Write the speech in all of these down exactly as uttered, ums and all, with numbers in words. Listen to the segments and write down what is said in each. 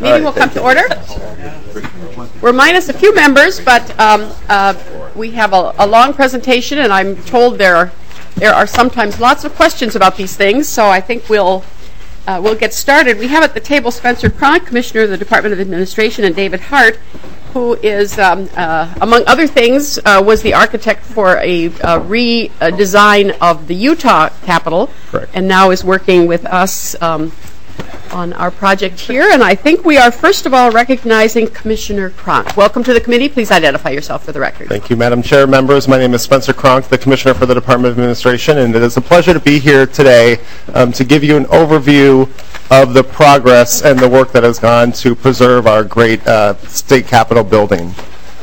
Meeting will come to order. We're minus a few members, but um, uh, we have a, a long presentation, and I'm told there are, there are sometimes lots of questions about these things, so I think we'll uh, we'll get started. We have at the table Spencer Cronk, Commissioner of the Department of Administration, and David Hart, who is, um, uh, among other things, uh, was the architect for a, a redesign of the Utah Capitol. Correct. And now is working with us um, on our project here. And I think we are, first of all, recognizing Commissioner Cronk. Welcome to the committee. Please identify yourself for the record. Thank you, Madam Chair, members. My name is Spencer Cronk, the Commissioner for the Department of Administration, and it is a pleasure to be here today um, to give you an overview of the progress and the work that has gone to preserve our great uh, state capitol building.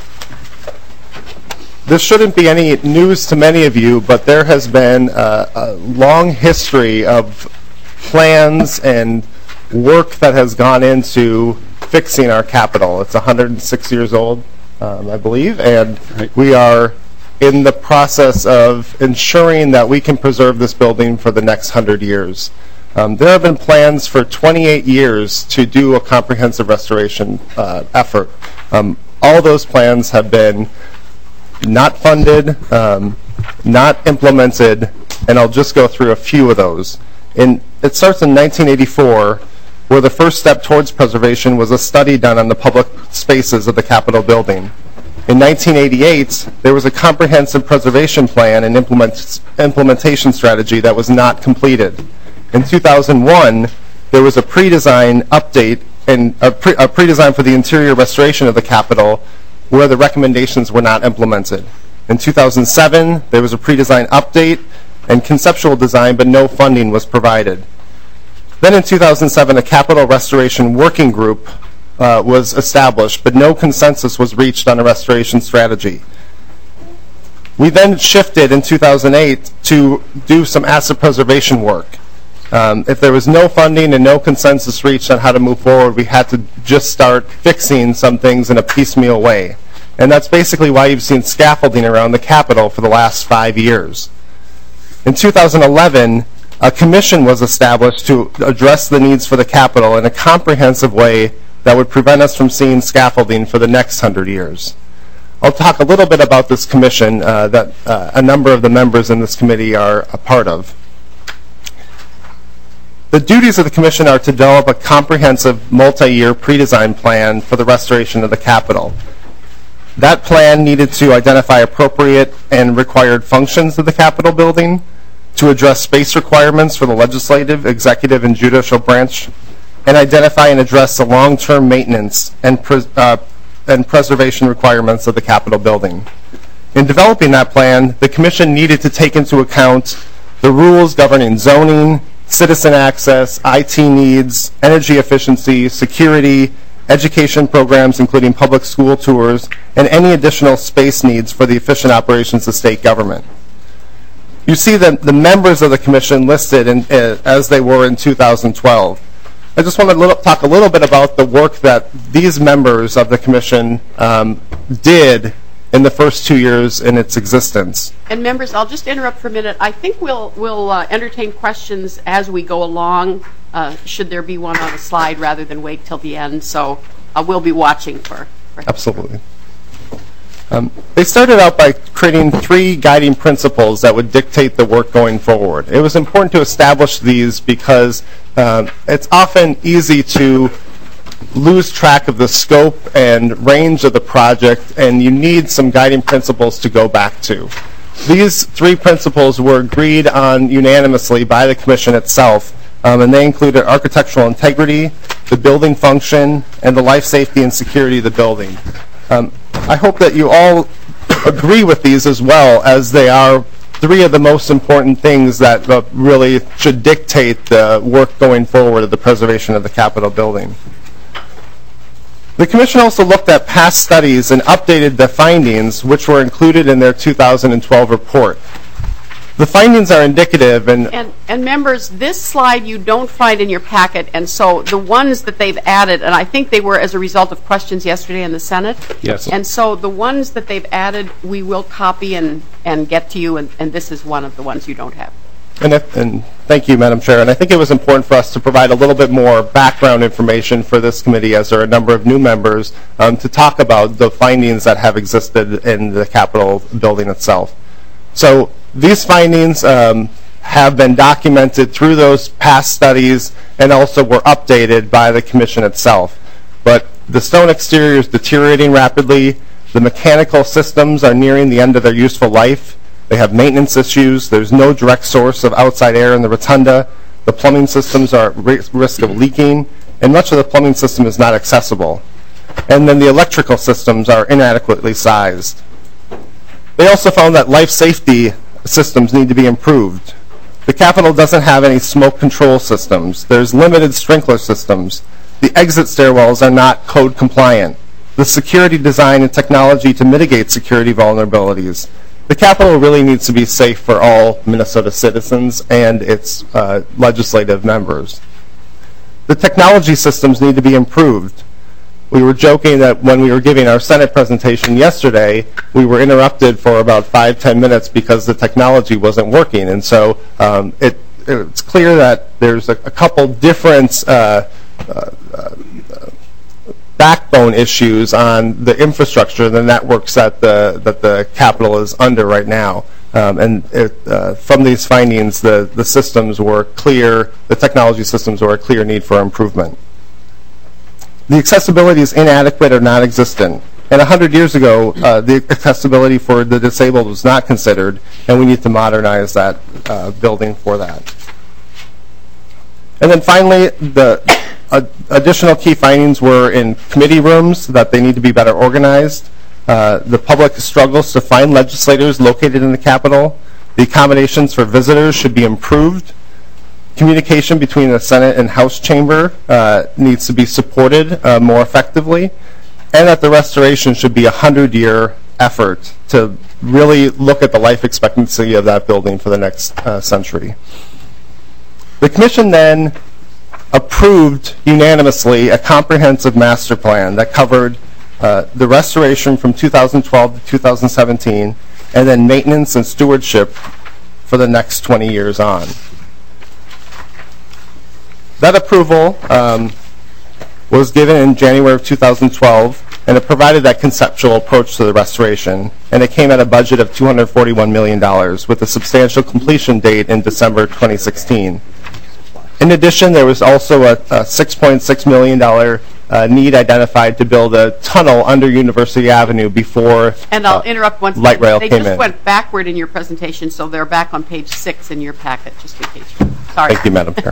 This shouldn't be any news to many of you, but there has been uh, a long history of plans and work that has gone into fixing our capitol. It's one hundred six years old, um, I believe, and right. we are in the process of ensuring that we can preserve this building for the next one hundred years. Um, there have been plans for twenty-eight years to do a comprehensive restoration uh, effort. Um, all those plans have been not funded, um, not implemented, and I'll just go through a few of those. In, it starts in nineteen eighty-four, where the first step towards preservation was a study done on the public spaces of the Capitol building. In nineteen eighty-eight, there was a comprehensive preservation plan and implement, implementation strategy that was not completed. In two thousand one, there was a pre-design update and a, pre, a pre-design for the interior restoration of the Capitol where the recommendations were not implemented. In two thousand seven, there was a pre-design update and conceptual design, but no funding was provided. Then in two thousand seven, a Capitol Restoration Working Group uh, was established, but no consensus was reached on a restoration strategy. We then shifted in two thousand eight to do some asset preservation work. Um, if there was no funding and no consensus reached on how to move forward, we had to just start fixing some things in a piecemeal way. And that's basically why you've seen scaffolding around the Capitol for the last five years. In two thousand eleven, a commission was established to address the needs for the Capitol in a comprehensive way that would prevent us from seeing scaffolding for the next hundred years. I'll talk a little bit about this commission uh, that uh, a number of the members in this committee are a part of. The duties of the Commission are to develop a comprehensive multi-year pre-design plan for the restoration of the Capitol. That plan needed to identify appropriate and required functions of the Capitol building, to address space requirements for the legislative, executive, and judicial branch, and identify and address the long-term maintenance and, pres uh, and preservation requirements of the Capitol building. In developing that plan, the Commission needed to take into account the rules governing zoning, citizen access, I T needs, energy efficiency, security, education programs including public school tours, and any additional space needs for the efficient operations of state government. You see the, the members of the Commission listed in, uh, as they were in two thousand twelve. I just want to little, talk a little bit about the work that these members of the Commission um, did in the first two years in its existence. And members, I'll just interrupt for a minute. I think we'll we'll uh, entertain questions as we go along, uh, should there be one on the slide, rather than wait till the end. So uh, we'll be watching for. for Absolutely. Um, they started out by creating three guiding principles that would dictate the work going forward. It was important to establish these because um, it's often easy to lose track of the scope and range of the project, and you need some guiding principles to go back to. These three principles were agreed on unanimously by the Commission itself, um, and they included architectural integrity, the building function, and the life safety and security of the building. Um, I hope that you all agree with these as well, as they are three of the most important things that uh, really should dictate the work going forward of the preservation of the Capitol building. The Commission also looked at past studies and updated the findings, which were included in their two thousand twelve report. The findings are indicative, and, and and members, this slide you don't find in your packet, and so the ones that they've added, and I think they were as a result of questions yesterday in the Senate. Yes. And so the ones that they've added, we will copy and and get to you, and, and this is one of the ones you don't have. And, if, and thank you, Madam Chair. And I think it was important for us to provide a little bit more background information for this committee, as there are a number of new members, um, to talk about the findings that have existed in the Capitol building itself. So these findings um, have been documented through those past studies and also were updated by the Commission itself. But the stone exterior is deteriorating rapidly. The mechanical systems are nearing the end of their useful life. They have maintenance issues. There's no direct source of outside air in the rotunda. The plumbing systems are at risk of leaking, and much of the plumbing system is not accessible. And then the electrical systems are inadequately sized. They also found that life safety systems need to be improved. The Capitol doesn't have any smoke control systems. There's limited sprinkler systems. The exit stairwells are not code compliant. The security design and technology to mitigate security vulnerabilities. The Capitol really needs to be safe for all Minnesota citizens and its uh, legislative members. The technology systems need to be improved. We were joking that when we were giving our Senate presentation yesterday, we were interrupted for about five, ten minutes because the technology wasn't working. And so um, it, it's clear that there's a, a couple different uh, uh, uh, backbone issues on the infrastructure, the networks that the that the Capitol is under right now. Um, and it, uh, from these findings, the, the systems were clear, the technology systems were a clear need for improvement. The accessibility is inadequate or non-existent. And one hundred years ago, uh, the accessibility for the disabled was not considered, and we need to modernize that uh, building for that. And then finally, the uh, additional key findings were in committee rooms, that they need to be better organized. Uh, the public struggles to find legislators located in the Capitol. The accommodations for visitors should be improved. Communication between the Senate and House chamber uh, needs to be supported uh, more effectively, and that the restoration should be a hundred-year effort to really look at the life expectancy of that building for the next uh, century. The Commission then approved unanimously a comprehensive master plan that covered uh, the restoration from two thousand twelve to two thousand seventeen, and then maintenance and stewardship for the next twenty years on. That approval um, was given in January of two thousand twelve, and it provided that conceptual approach to the restoration, and it came at a budget of two hundred forty-one million dollars with a substantial completion date in December twenty sixteen. In addition, there was also a, a six point six million dollars uh, need identified to build a tunnel under University Avenue before And I'll uh, interrupt once. light rail they came in. They just went backward in your presentation, so they're back on page six in your packet, just in case. Sorry. Thank you, Madam Chair.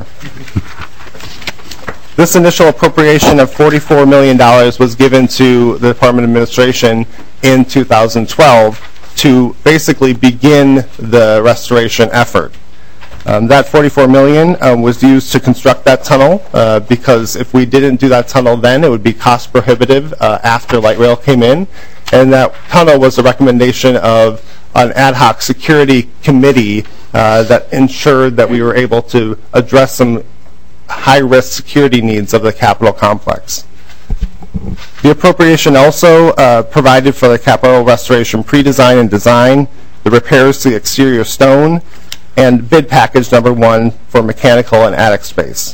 This initial appropriation of forty-four million dollars was given to the Department of Administration in two thousand twelve to basically begin the restoration effort. Um, that forty-four million dollars um, was used to construct that tunnel uh, because if we didn't do that tunnel then, it would be cost prohibitive uh, after light rail came in. And that tunnel was a recommendation of an ad hoc security committee uh, that ensured that we were able to address some high-risk security needs of the Capitol complex. The appropriation also uh, provided for the Capitol restoration pre-design and design, the repairs to the exterior stone, and bid package number one for mechanical and attic space.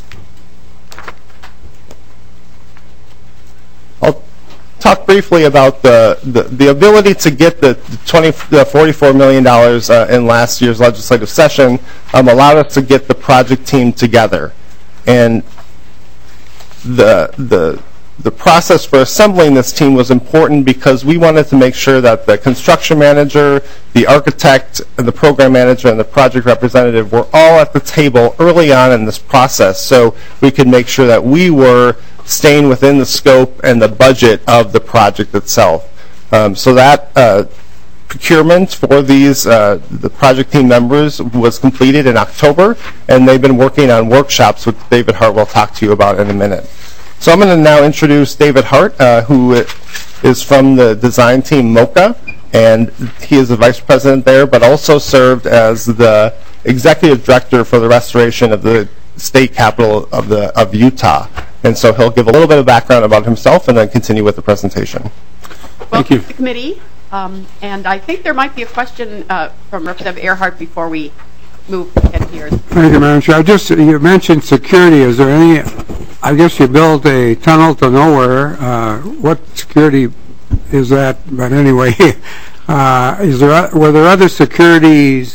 I'll talk briefly about the, the, the ability to get the, twenty, the forty-four million dollars uh, in last year's legislative session um, allowed us to get the project team together. And the, the, the process for assembling this team was important because we wanted to make sure that the construction manager, the architect, and the program manager, and the project representative were all at the table early on in this process so we could make sure that we were staying within the scope and the budget of the project itself. Um, so that uh, procurement for these, uh, the project team members was completed in October, and they've been working on workshops, which David Hart will talk to you about in a minute. So I'm going to now introduce David Hart, uh, who is from the design team MoCA, and he is the vice president there, but also served as the executive director for the restoration of the state capital of the of Utah. And so he'll give a little bit of background about himself and then continue with the presentation. Thank you. Welcome to the committee. Um, and I think there might be a question uh, from Representative Earhart before we move ahead here. Thank you, Madam Chair. I just, you mentioned security. Is there any, I guess you built a tunnel to nowhere. Uh, what security is that? But anyway, uh, is there, were there other security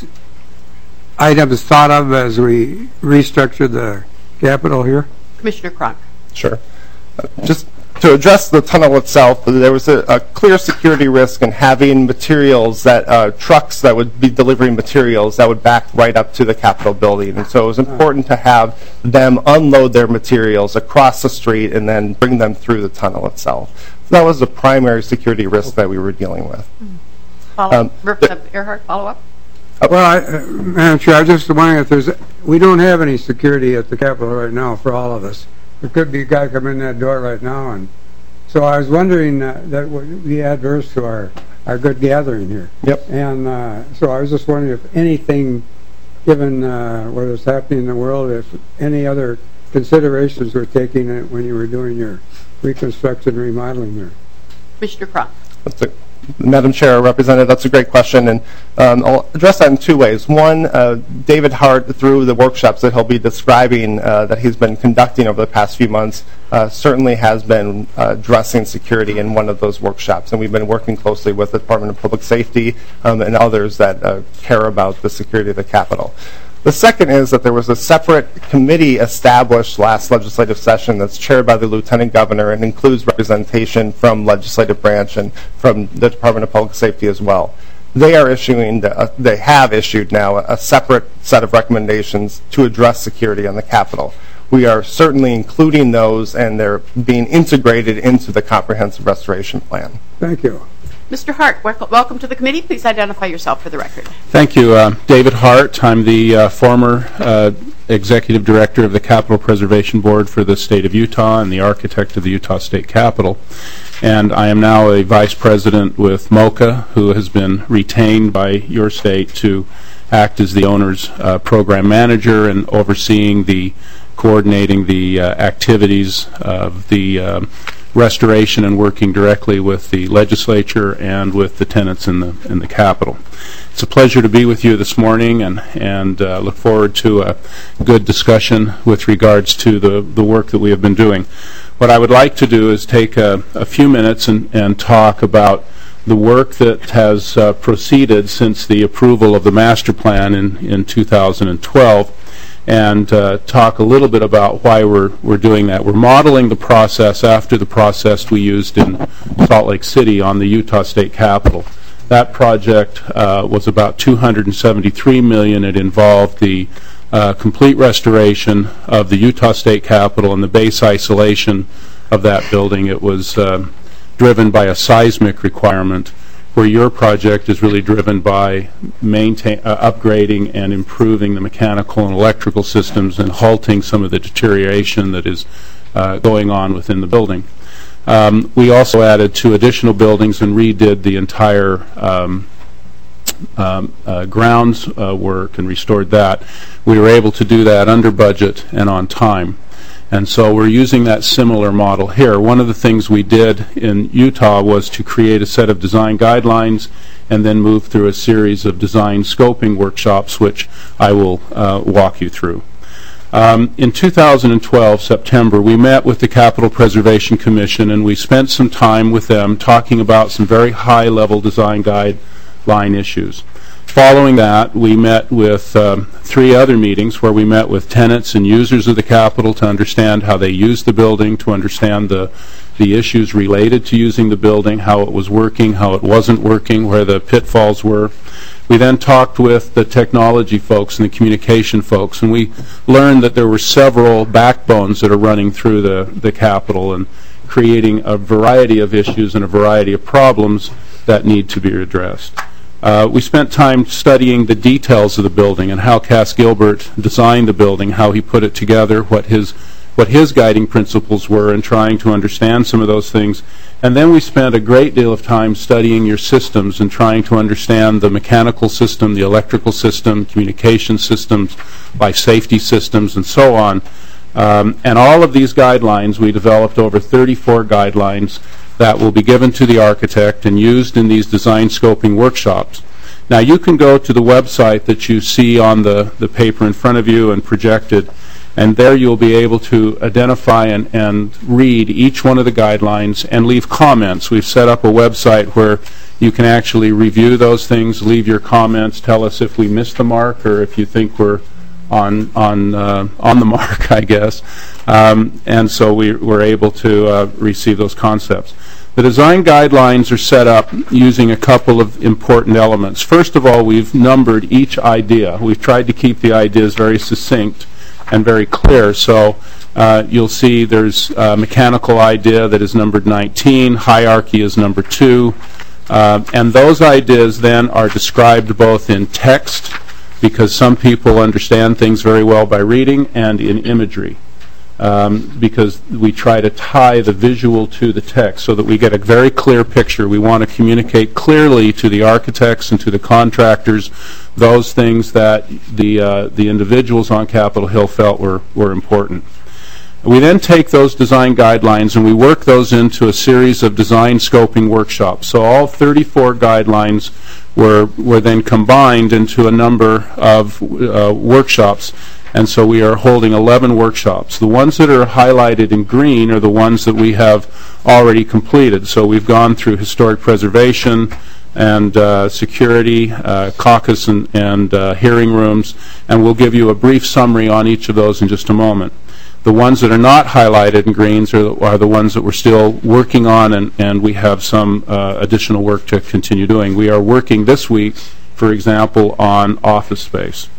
items thought of as we restructured the Capitol here? Commissioner Cronk. Sure. Uh, just to address the tunnel itself, there was a, a clear security risk in having materials that, uh, trucks that would be delivering materials that would back right up to the Capitol building. And so it was important to have them unload their materials across the street and then bring them through the tunnel itself. So that was the primary security risk that we were dealing with. Follow Um, up. Uh, Earhart, follow up? Well, I, uh, Madam Chair, I was just wondering if there's, we don't have any security at the Capitol right now for all of us. There could be a guy come in that door right now, and so I was wondering uh, that would be adverse to our, our good gathering here. Yep. And uh, so I was just wondering if anything, given uh, what is happening in the world, if any other considerations were taken uh, when you were doing your reconstruction and remodeling there. Commissioner Cronk. That's a, Madam Chair, Representative, that's a great question, and um, I'll address that in two ways. One, uh, David Hart, through the workshops that he'll be describing uh, that he's been conducting over the past few months, uh, certainly has been uh, addressing security in one of those workshops, and we've been working closely with the Department of Public Safety um, and others that uh, care about the security of the Capitol. The second is that there was a separate committee established last legislative session that's chaired by the Lieutenant Governor and includes representation from legislative branch and from the Department of Public Safety as well. They are issuing, uh, they have issued now a separate set of recommendations to address security on the Capitol. We are certainly including those, and they're being integrated into the comprehensive restoration plan. Thank you. Mister Hart, wel welcome to the committee. Please identify yourself for the record. Thank you. Uh, David Hart. I'm the uh, former uh, Executive Director of the Capitol Preservation Board for the state of Utah and the architect of the Utah State Capitol. And I am now a Vice President with MOCA, who has been retained by your state to act as the owner's uh, program manager and overseeing the, coordinating the uh, activities of the uh, restoration and working directly with the legislature and with the tenants in the in the Capitol. It's a pleasure to be with you this morning, and and uh, look forward to a good discussion with regards to the the work that we have been doing. What I would like to do is take a, a few minutes and and talk about the work that has uh, proceeded since the approval of the master plan in in two thousand twelve. And uh, talk a little bit about why we're we're doing that. We're modeling the process after the process we used in Salt Lake City on the Utah State Capitol. That project uh, was about two hundred seventy-three million dollars. It involved the uh, complete restoration of the Utah State Capitol and the base isolation of that building. It was uh, driven by a seismic requirement, where your project is really driven by maintain, uh, upgrading and improving the mechanical and electrical systems and halting some of the deterioration that is uh, going on within the building. Um, we also added two additional buildings and redid the entire um, um, uh, grounds uh, work and restored that. We were able to do that under budget and on time. And so we're using that similar model here. One of the things we did in Utah was to create a set of design guidelines and then move through a series of design scoping workshops, which I will uh, walk you through. Um, in two thousand twelve, September, we met with the Capitol Preservation Commission, and we spent some time with them talking about some very high-level design guideline issues. Following that, we met with um, three other meetings where we met with tenants and users of the Capitol to understand how they use the building, to understand the, the issues related to using the building, how it was working, how it wasn't working, where the pitfalls were. We then talked with the technology folks and the communication folks, and we learned that there were several backbones that are running through the, the Capitol and creating a variety of issues and a variety of problems that need to be addressed. Uh, we spent time studying the details of the building and how Cass Gilbert designed the building, how he put it together, what his what his guiding principles were, and trying to understand some of those things. And then we spent a great deal of time studying your systems and trying to understand the mechanical system, the electrical system, communication systems, life safety systems, and so on. Um, and all of these guidelines, we developed over thirty-four guidelines that will be given to the architect and used in these design scoping workshops. Now, you can go to the website that you see on the, the paper in front of you and projected, and there you'll be able to identify and, and read each one of the guidelines and leave comments. We've set up a website where you can actually review those things, leave your comments, tell us if we missed the mark or if you think we're on on uh, on the mark, I guess. Um, and so we, we're able to uh, receive those concepts. The design guidelines are set up using a couple of important elements. First of all, we've numbered each idea. We've tried to keep the ideas very succinct and very clear. So uh, you'll see there's a mechanical idea that is numbered nineteen, hierarchy is number two, uh, and those ideas then are described both in text, because some people understand things very well by reading, and in imagery, um, because we try to tie the visual to the text so that we get a very clear picture. We want to communicate clearly to the architects and to the contractors those things that the uh, the individuals on Capitol Hill felt were, were important. We then take those design guidelines and we work those into a series of design scoping workshops. So all thirty-four guidelines were, were then combined into a number of uh, workshops, and so we are holding eleven workshops. The ones that are highlighted in green are the ones that we have already completed. So we've gone through historic preservation and uh, security, uh, caucus and, and uh, hearing rooms, and we'll give you a brief summary on each of those in just a moment. The ones that are not highlighted in greens are the, are the ones that we're still working on, and, and we have some uh, additional work to continue doing. We are working this week, for example, on office space.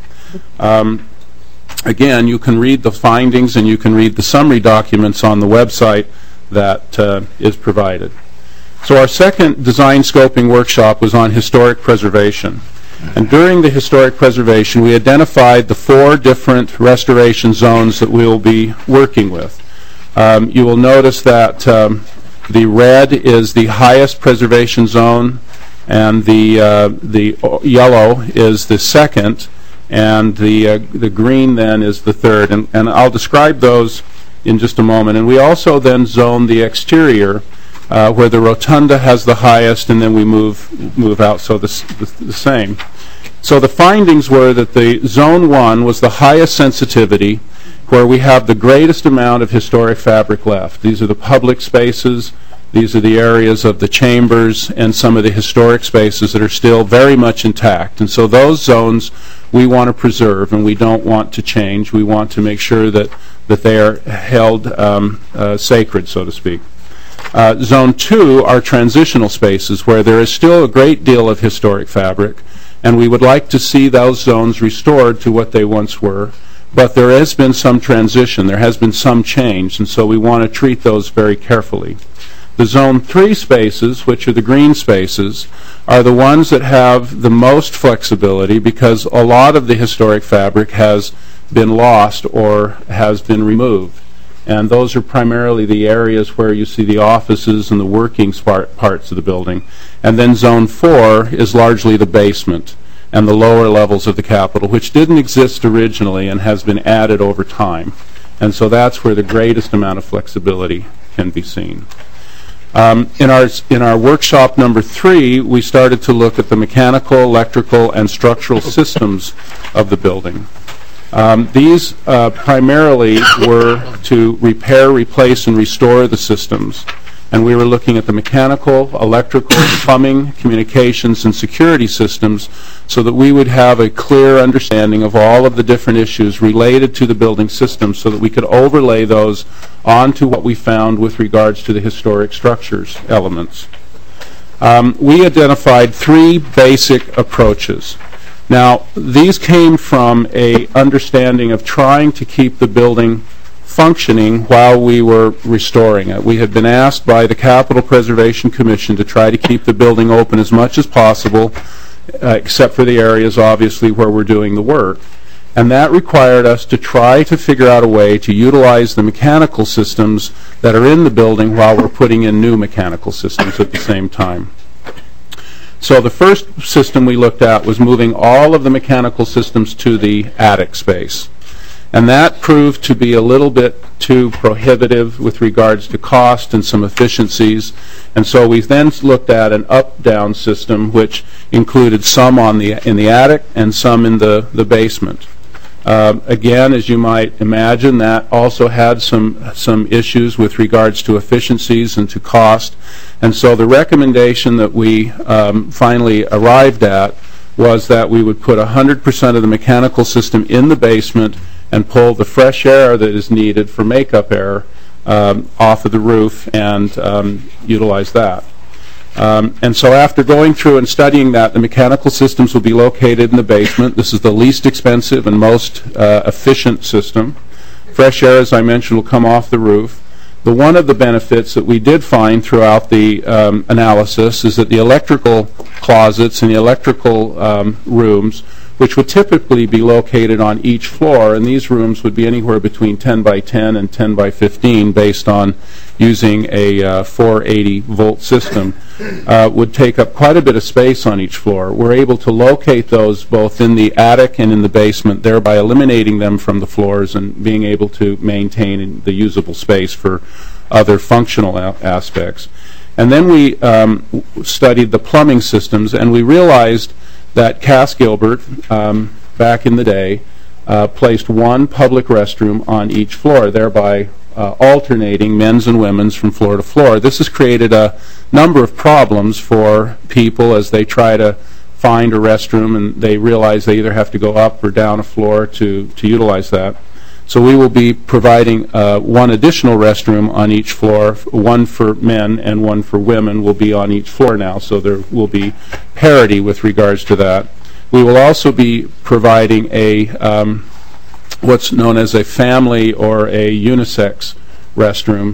Um, again, you can read the findings and you can read the summary documents on the website that uh, is provided. So our second design scoping workshop was on historic preservation. And during the historic preservation, we identified the four different restoration zones that we will be working with. Um, you will notice that um, the red is the highest preservation zone, and the uh, the yellow is the second, and the uh, the green then is the third. And, and I'll describe those in just a moment. And we also then zone the exterior, Uh, where the rotunda has the highest, and then we move move out, so the, the, the same. So the findings were that the zone one was the highest sensitivity, where we have the greatest amount of historic fabric left. These are the public spaces, these are the areas of the chambers, and some of the historic spaces that are still very much intact. And so those zones we want to preserve, and we don't want to change. We want to make sure that, that they are held um, uh, sacred, so to speak. Uh, zone two are transitional spaces where there is still a great deal of historic fabric, and we would like to see those zones restored to what they once were, but there has been some transition, there has been some change, and so we want to treat those very carefully. The zone three spaces, which are the green spaces, are the ones that have the most flexibility, because a lot of the historic fabric has been lost or has been removed. And those are primarily the areas where you see the offices and the working parts of the building. And then zone four is largely the basement and the lower levels of the Capitol, which didn't exist originally and has been added over time. And so that's where the greatest amount of flexibility can be seen. Um, in our in our workshop number three, we started to look at the mechanical, electrical, and structural systems of the building. Um, these uh, primarily were to repair, replace, and restore the systems. And we were looking at the mechanical, electrical, plumbing, communications, and security systems so that we would have a clear understanding of all of the different issues related to the building system so that we could overlay those onto what we found with regards to the historic structures elements. Um, we identified three basic approaches. Now, these came from a understanding of trying to keep the building functioning while we were restoring it. We had been asked by the Capitol Preservation Commission to try to keep the building open as much as possible, uh, except for the areas, obviously, where we're doing the work. And that required us to try to figure out a way to utilize the mechanical systems that are in the building while we're putting in new mechanical systems at the same time. So the first system we looked at was moving all of the mechanical systems to the attic space. And that proved to be a little bit too prohibitive with regards to cost and some efficiencies. And so we then looked at an up-down system, which included some on the in the attic and some in the, the basement. Um, again, as you might imagine, that also had some some issues with regards to efficiencies and to cost. And so the recommendation that we um, finally arrived at was that we would put one hundred percent of the mechanical system in the basement and pull the fresh air that is needed for makeup air um, off of the roof and um, utilize that. Um, and so after going through and studying that, the mechanical systems will be located in the basement. This is the least expensive and most uh, efficient system. Fresh air, as I mentioned, will come off the roof. The one of the benefits that we did find throughout the um, analysis is that the electrical closets and the electrical um, rooms, which would typically be located on each floor, and these rooms would be anywhere between ten by ten and ten by fifteen based on using a uh, four eighty volt system, uh, would take up quite a bit of space on each floor. We're able to locate those both in the attic and in the basement, thereby eliminating them from the floors and being able to maintain the usable space for other functional a- aspects. And then we um, studied the plumbing systems, and we realized that Cass Gilbert, um, back in the day, uh, placed one public restroom on each floor, thereby uh, alternating men's and women's from floor to floor. This has created a number of problems for people as they try to find a restroom, and they realize they either have to go up or down a floor to, to utilize that. So we will be providing uh, one additional restroom on each floor, one for men and one for women will be on each floor now, so there will be parity with regards to that. We will also be providing a um, what's known as a family or a unisex restroom.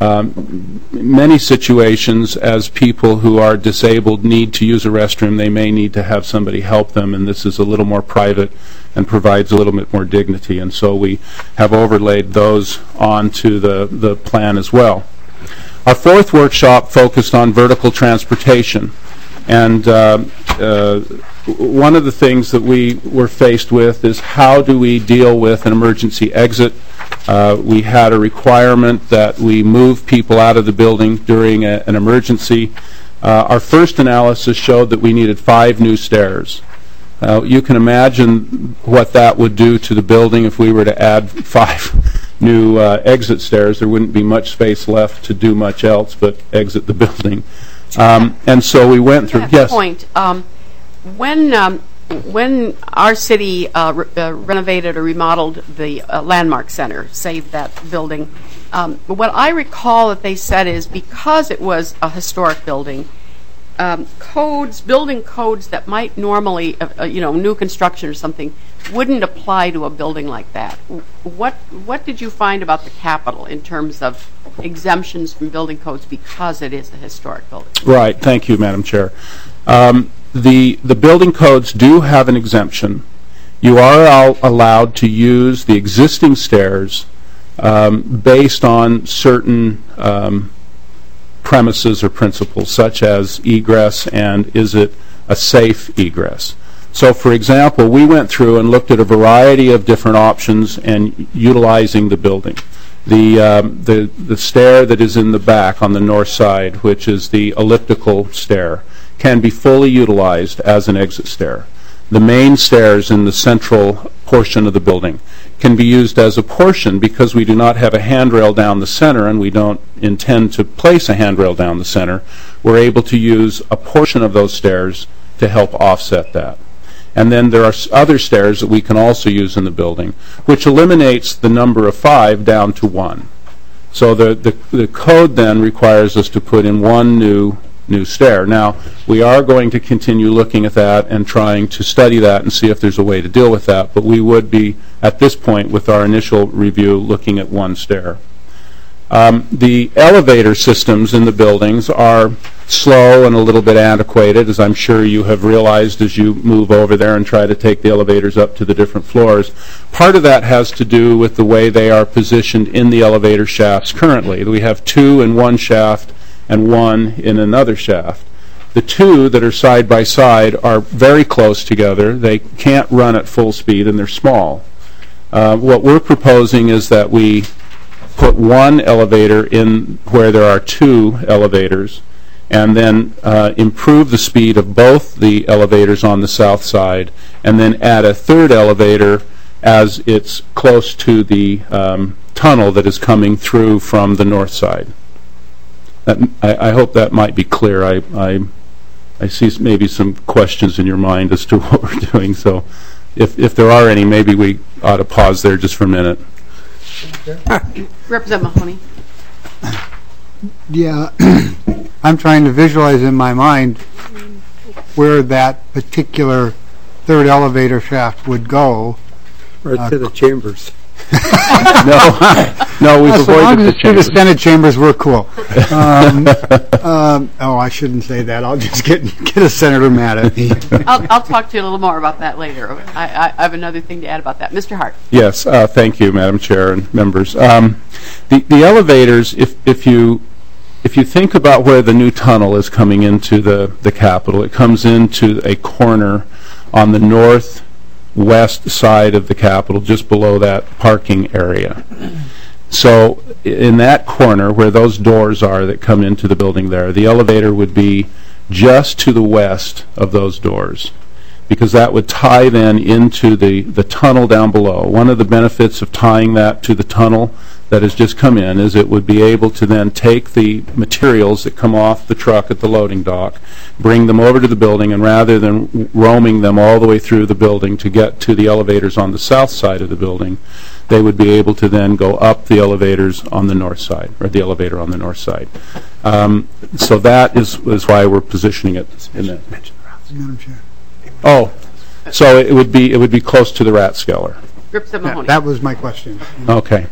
Um, many situations, as people who are disabled need to use a restroom, they may need to have somebody help them, and this is a little more private and provides a little bit more dignity. And so we have overlaid those onto the, the plan as well. Our fourth workshop focused on vertical transportation. And uh, uh, one of the things that we were faced with is how do we deal with an emergency exit. Uh, we had a requirement that we move people out of the building during a, an emergency. Uh, our first analysis showed that we needed five new stairs. Uh, you can imagine what that would do to the building if we were to add five new uh, exit stairs. There wouldn't be much space left to do much else but exit the building. Um, and so we went through. At Yes. that point, um, when um, when our city uh, re- uh, renovated or remodeled the uh, Landmark Center, saved that building, um, what I recall that they said is because it was a historic building, um, codes, building codes that might normally, uh, uh, you know, new construction or something, wouldn't apply to a building like that. What what did you find about the Capitol in terms of exemptions from building codes because it is a historic building? Right. Thank you, Madam Chair. Um, the the building codes do have an exemption. You are al- allowed to use the existing stairs um, based on certain um, premises or principles, such as egress and is it a safe egress. So, for example, we went through and looked at a variety of different options and utilizing the building. The, um, the, the stair that is in the back on the north side, which is the elliptical stair, can be fully utilized as an exit stair. The main stairs in the central portion of the building can be used as a portion because we do not have a handrail down the center and we don't intend to place a handrail down the center. We're able to use a portion of those stairs to help offset that. And then there are other stairs that we can also use in the building, which eliminates the number of five down to one. So the, the, the code then requires us to put in one new new stair. Now, we are going to continue looking at that and trying to study that and see if there's a way to deal with that, but we would be, at this point, with our initial review, looking at one stair. Um, the elevator systems in the buildings are slow and a little bit antiquated, as I'm sure you have realized as you move over there and try to take the elevators up to the different floors. Part of that has to do with the way they are positioned in the elevator shafts currently. We have two in one shaft and one in another shaft. The two that are side by side are very close together. They can't run at full speed and they're small. Uh, what we're proposing is that we put one elevator in where there are two elevators, and then uh, improve the speed of both the elevators on the south side, and then add a third elevator as it's close to the um, tunnel that is coming through from the north side. That, I, I hope that might be clear. I, I, I see maybe some questions in your mind as to what we're doing, so if, if there are any, maybe we ought to pause there just for a minute. Representative Mahoney. Yeah, I'm trying to visualize in my mind where that particular third elevator shaft would go. Right to the chambers. no, no, we've As long avoided as the it's through the chambers. Senate chambers, we're cool. Um, um, oh, I shouldn't say that. I'll just get get a senator mad at me. I'll, I'll talk to you a little more about that later. I, I, I have another thing to add about that. Mister Hart. Yes, uh, thank you, Madam Chair and members. Um, the, the elevators, if, if you if you think about where the new tunnel is coming into the, the Capitol, it comes into a corner on the northwest side of the Capitol, just below that parking area. So in that corner where those doors are that come into the building there, the elevator would be just to the west of those doors, because that would tie then into the, the tunnel down below. One of the benefits of tying that to the tunnel that has just come in is it would be able to then take the materials that come off the truck at the loading dock, bring them over to the building, and rather than roaming them all the way through the building to get to the elevators on the south side of the building, they would be able to then go up the elevators on the north side, or the elevator on the north side. Um, so that is, is why we're positioning it in that. Madam Chair. Oh, so it would be it would be close to the Rathskeller. Representative That, Mahoney. that was my question. Okay.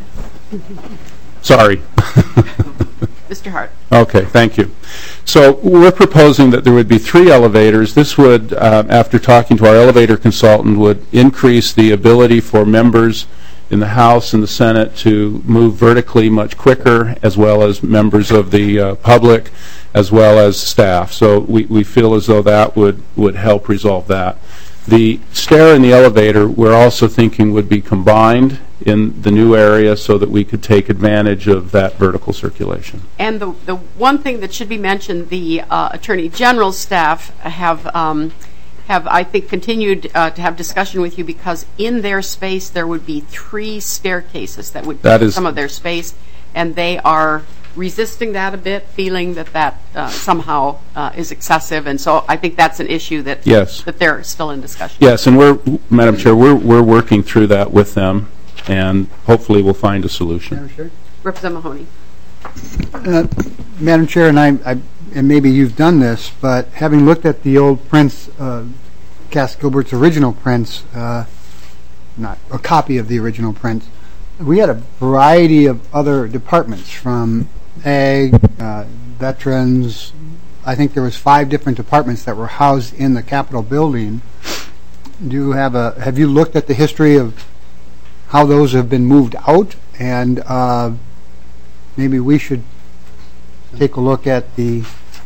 Sorry. Mister Hart. Okay, thank you. So we're proposing that there would be three elevators. This would, uh, after talking to our elevator consultant, would increase the ability for members in the House and the Senate to move vertically much quicker, as well as members of the uh, public, as well as staff. So we, we feel as though that would, would help resolve that. The stair and the elevator, we're also thinking would be combined in the new area so that we could take advantage of that vertical circulation. And the, the one thing that should be mentioned, the uh, Attorney General's staff have, um, have I think, continued uh, to have discussion with you, because in their space there would be three staircases that would That take is- some of their space, and they are resisting that a bit, feeling that that uh, somehow uh, is excessive, and so I think that's an issue that Yes. that they're still in discussion. Yes, and we're, Madam Chair, we're, we're working through that with them, and hopefully we'll find a solution. Madam Chair? Representative Mahoney. Uh, Madam Chair, and I, I, and maybe you've done this, but having looked at the old prints, uh, Cass Gilbert's original prints, uh, not a copy of the original prints, we had a variety of other departments, from ag, uh, veterans. I think there was five different departments that were housed in the Capitol building. Do you have a? Have you looked at the history of how those have been moved out? And uh, maybe we should take a look at the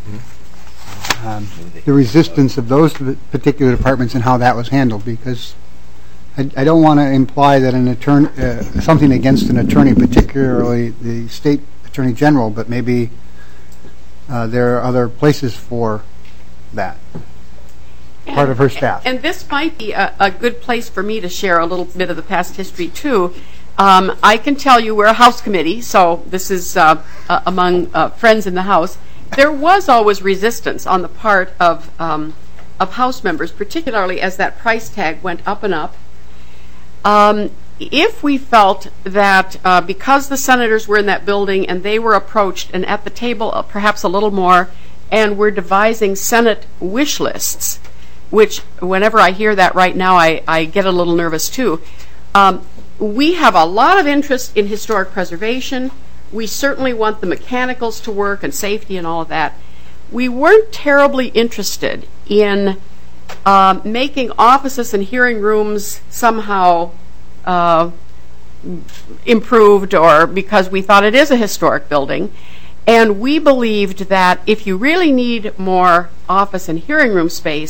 um, the resistance of those particular departments and how that was handled, because I, I don't want to imply that an attorney, uh, something against an attorney, particularly the state attorney general, but maybe uh, there are other places for that. Part of her staff. And this might be a, a good place for me to share a little bit of the past history, too. Um, I can tell you we're a House committee, so this is uh, uh, among uh, friends in the House. There was always resistance on the part of, um, of House members, particularly as that price tag went up and up. Um, if we felt that uh, because the senators were in that building and they were approached and at the table uh, perhaps a little more, and we're devising Senate wish lists, which whenever I hear that right now, I, I get a little nervous too. Um, we have a lot of interest in historic preservation. We certainly want the mechanicals to work and safety and all of that. We weren't terribly interested in uh, making offices and hearing rooms somehow uh, improved, or because we thought it is a historic building. And we believed that if you really need more office and hearing room space,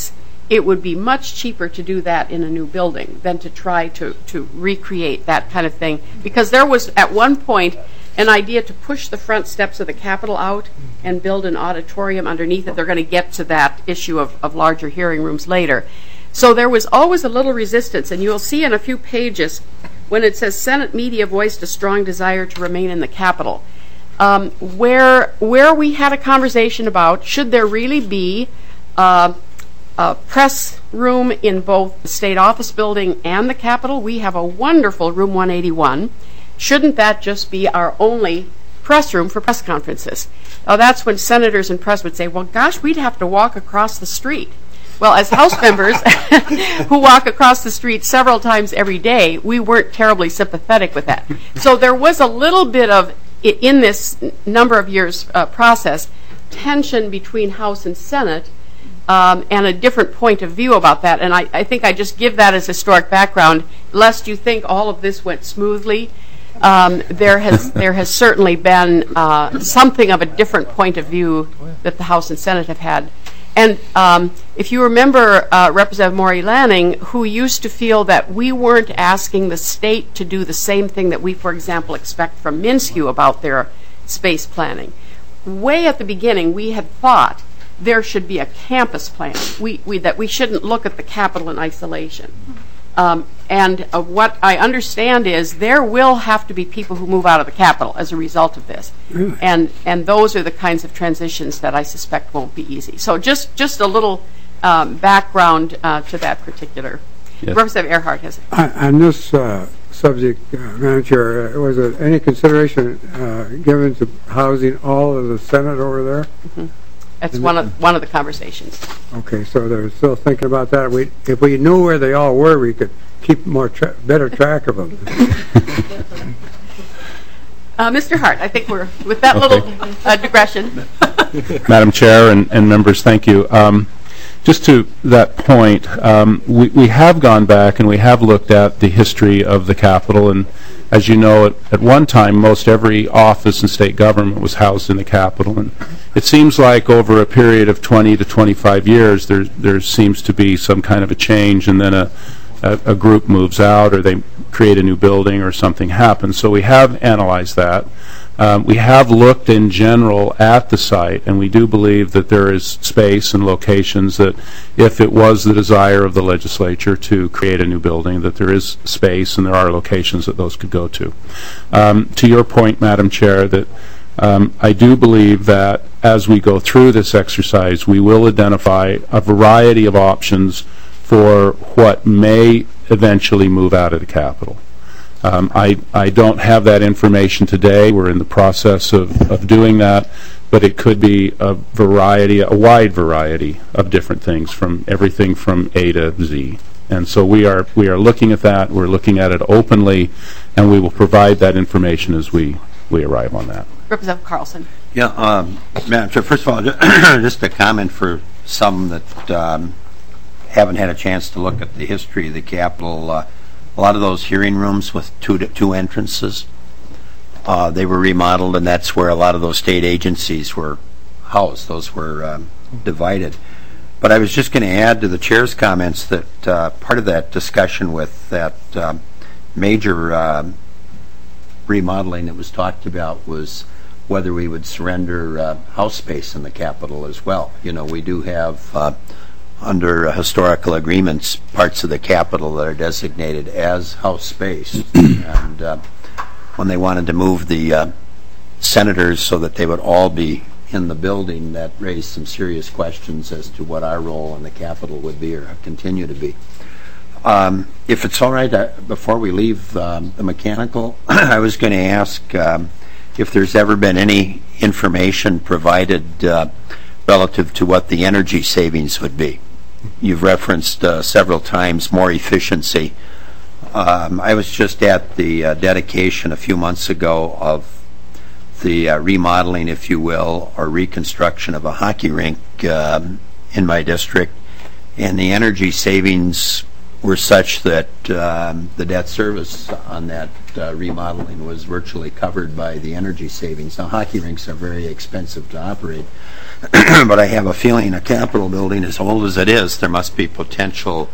it would be much cheaper to do that in a new building than to try to, to recreate that kind of thing. Because there was, at one point, an idea to push the front steps of the Capitol out and build an auditorium underneath it. They're going to get to that issue of, of larger hearing rooms later. So there was always a little resistance, and you'll see in a few pages when it says Senate media voiced a strong desire to remain in the Capitol, um, where, where we had a conversation about should there really be uh, a press room in both the State Office Building and the Capitol. We have a wonderful Room one eighty-one. Shouldn't that just be our only press room for press conferences? Now, that's when senators and press would say, well, gosh, we'd have to walk across the street. Well, as House members who walk across the street several times every day, we weren't terribly sympathetic with that. So there was a little bit of, in this number of years uh, process, tension between House and Senate, Um, and a different point of view about that. And I, I think I just give that as historic background, lest you think all of this went smoothly. Um, there has there has certainly been uh, something of a different point of view that the House and Senate have had. And um, if you remember uh, Representative Maury Lanning, who used to feel that we weren't asking the state to do the same thing that we, for example, expect from MnSCU about their space planning. Way at the beginning, we had thought there should be a campus plan, we, we, that we shouldn't look at the Capitol in isolation. Um, and uh, what I understand is there will have to be people who move out of the Capitol as a result of this. Really? And and those are the kinds of transitions that I suspect won't be easy. So just, just a little um, background uh, to that particular. Yes. Representative Earhart has it. On on this uh, subject, uh, Madam Chair, uh, was there any consideration uh, given to housing all of the Senate over there? Mm-hmm. That's one of one of the conversations. Okay, so they're still thinking about that. We, if we knew where they all were, we could keep more tra- better track of them. uh, Mister Hart, I think we're with that Okay. little uh, digression. Madam Chair and, and members, thank you. Um, just to that point, um, we, we have gone back and we have looked at the history of the Capitol, and as you know, at, at one time, most every office in state government was housed in the Capitol, and it seems like over a period of twenty to twenty-five years, there there seems to be some kind of a change, and then a, a, a group moves out, or they create a new building, or something happens. So we have analyzed that. Um, we have looked in general at the site, and we do believe that there is space and locations that, if it was the desire of the legislature to create a new building, that there is space and there are locations that those could go to. Um, to your point, Madam Chair, that um, I do believe that as we go through this exercise, we will identify a variety of options for what may eventually move out of the Capitol. Um, I, I don't have that information today. We're in the process of, of doing that, but it could be a variety, a wide variety of different things, from everything from A to Z. And so we are we are looking at that. We're looking at it openly, and we will provide that information as we, we arrive on that. Representative Carlson. Yeah, um, Madam Chair, first of all, just a comment for some that um, haven't had a chance to look at the history of the Capitol. Uh, A lot of those hearing rooms with two two entrances, uh, they were remodeled, and that's where a lot of those state agencies were housed. Those were um, divided. But I was just going to add to the chair's comments that uh, part of that discussion with that um, major um, remodeling that was talked about was whether we would surrender uh, house space in the Capitol as well. You know, we do have uh, under uh, historical agreements, parts of the Capitol that are designated as house space. And uh, when they wanted to move the uh, senators so that they would all be in the building, that raised some serious questions as to what our role in the Capitol would be or continue to be. Um, if it's all right, uh, before we leave um, the mechanical, I was going to ask um, if there's ever been any information provided uh, relative to what the energy savings would be. You've referenced uh, several times more efficiency. Um, I was just at the uh, dedication a few months ago of the uh, remodeling, if you will, or reconstruction of a hockey rink um, in my district, and the energy savings were such that um, the debt service on that uh, remodeling was virtually covered by the energy savings. Now, hockey rinks are very expensive to operate, but I have a feeling a Capitol building, as old as it is, there must be potential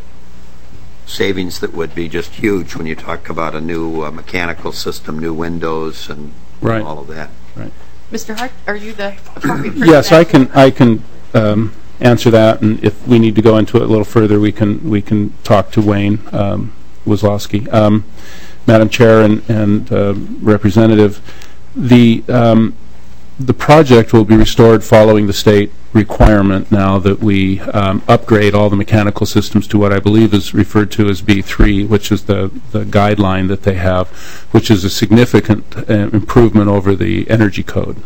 savings that would be just huge when you talk about a new uh, mechanical system, new windows, and Right. all of that. Right. Mister Hart, are you the appropriate person? Yes, to I answer can. that? I can um, answer that, and if we need to go into it a little further, we can. We can talk to Wayne um, Wazlowski, um, Madam Chair and, and uh, Representative. The um, the project will be restored following the state requirement now that we um, upgrade all the mechanical systems to what I believe is referred to as B three, which is the, the guideline that they have, which is a significant uh, improvement over the energy code.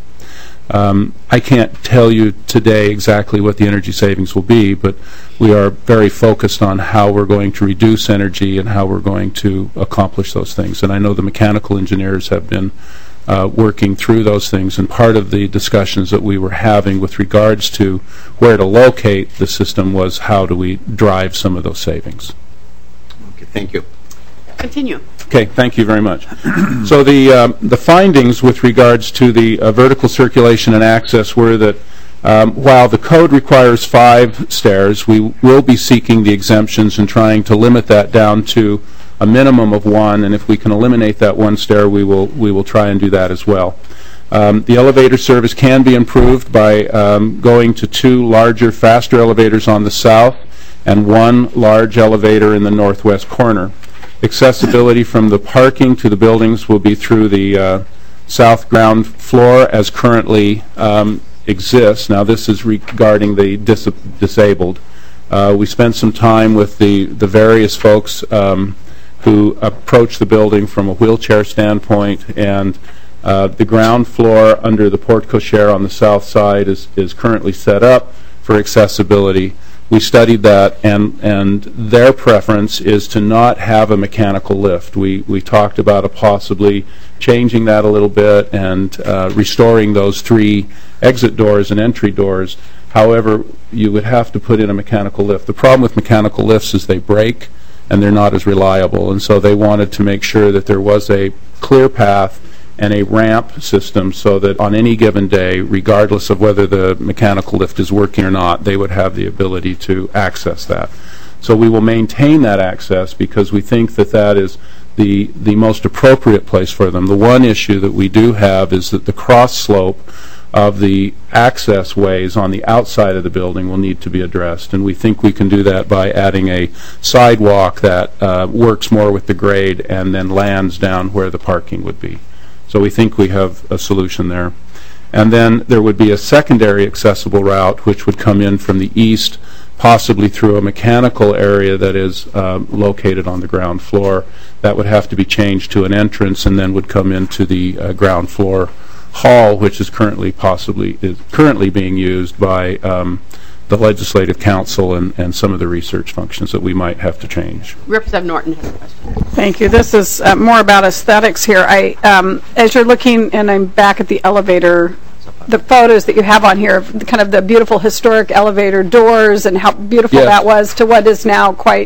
Um, I can't tell you today exactly what the energy savings will be, but we are very focused on how we're going to reduce energy and how we're going to accomplish those things. And I know the mechanical engineers have been Uh, working through those things, and part of the discussions that we were having with regards to where to locate the system was how do we drive some of those savings. Okay, thank you. Continue. Okay, thank you very much. So the um, the findings with regards to the uh, vertical circulation and access were that um, while the code requires five stairs, we will be seeking the exemptions and trying to limit that down to a minimum of one, and if we can eliminate that one stair, we will we will try and do that as well. Um, the elevator service can be improved by um, going to two larger, faster elevators on the south and one large elevator in the northwest corner. Accessibility from the parking to the buildings will be through the uh, south ground floor as currently um, exists. Now, this is regarding the dis disabled. Uh, we spent some time with the, the various folks um, who approach the building from a wheelchair standpoint, and uh, the ground floor under the porte cochere on the south side is, is currently set up for accessibility. We studied that, and, and their preference is to not have a mechanical lift. We, we talked about a possibly changing that a little bit and uh, restoring those three exit doors and entry doors. However, you would have to put in a mechanical lift. The problem with mechanical lifts is they break, and they're not as reliable, and so they wanted to make sure that there was a clear path and a ramp system so that on any given day, regardless of whether the mechanical lift is working or not, they would have the ability to access that. So we will maintain that access because we think that that is the, the most appropriate place for them. The one issue that we do have is that the cross slope of the access ways on the outside of the building will need to be addressed, and we think we can do that by adding a sidewalk that uh, works more with the grade and then lands down where the parking would be. So we think we have a solution there. And then there would be a secondary accessible route which would come in from the east, possibly through a mechanical area that is uh, located on the ground floor. That would have to be changed to an entrance and then would come into the uh, ground floor hall, which is currently possibly is currently being used by um, the Legislative Council and, and some of the research functions that we might have to change. Representative Norton has a question. Thank you. This is uh, more about aesthetics here. I, um, as you're looking, and I'm back at the elevator, the photos that you have on here, of the, kind of the beautiful historic elevator doors and how beautiful Yes. that was to what is now quite,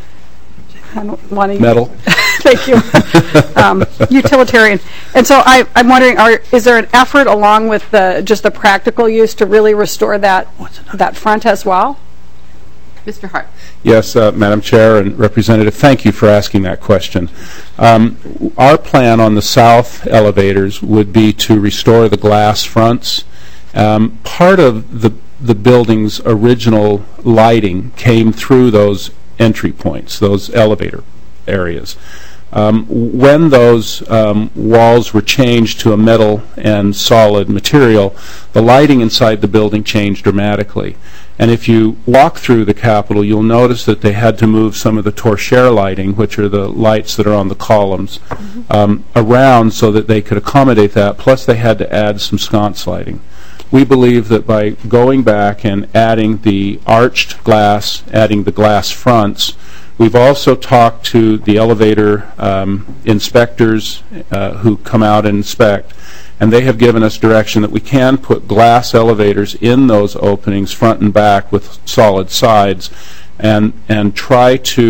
I don't want to Metal. Thank you. um, utilitarian. And so I, I'm wondering, are, is there an effort along with the just the practical use to really restore that that front as well? Mister Hart. Yes, uh, Madam Chair and Representative, thank you for asking that question. Um, our plan on the south elevators would be to restore the glass fronts. Um, part of the, the building's original lighting came through those entry points, those elevator areas. Um, when those um, walls were changed to a metal and solid material, the lighting inside the building changed dramatically. And if you walk through the Capitol, you'll notice that they had to move some of the torchère lighting, which are the lights that are on the columns, mm-hmm. um, around so that they could accommodate that, plus they had to add some sconce lighting. We believe that by going back and adding the arched glass, adding the glass fronts, we've also talked to the elevator um, inspectors uh, who come out and inspect, and they have given us direction that we can put glass elevators in those openings front and back with solid sides and, and try to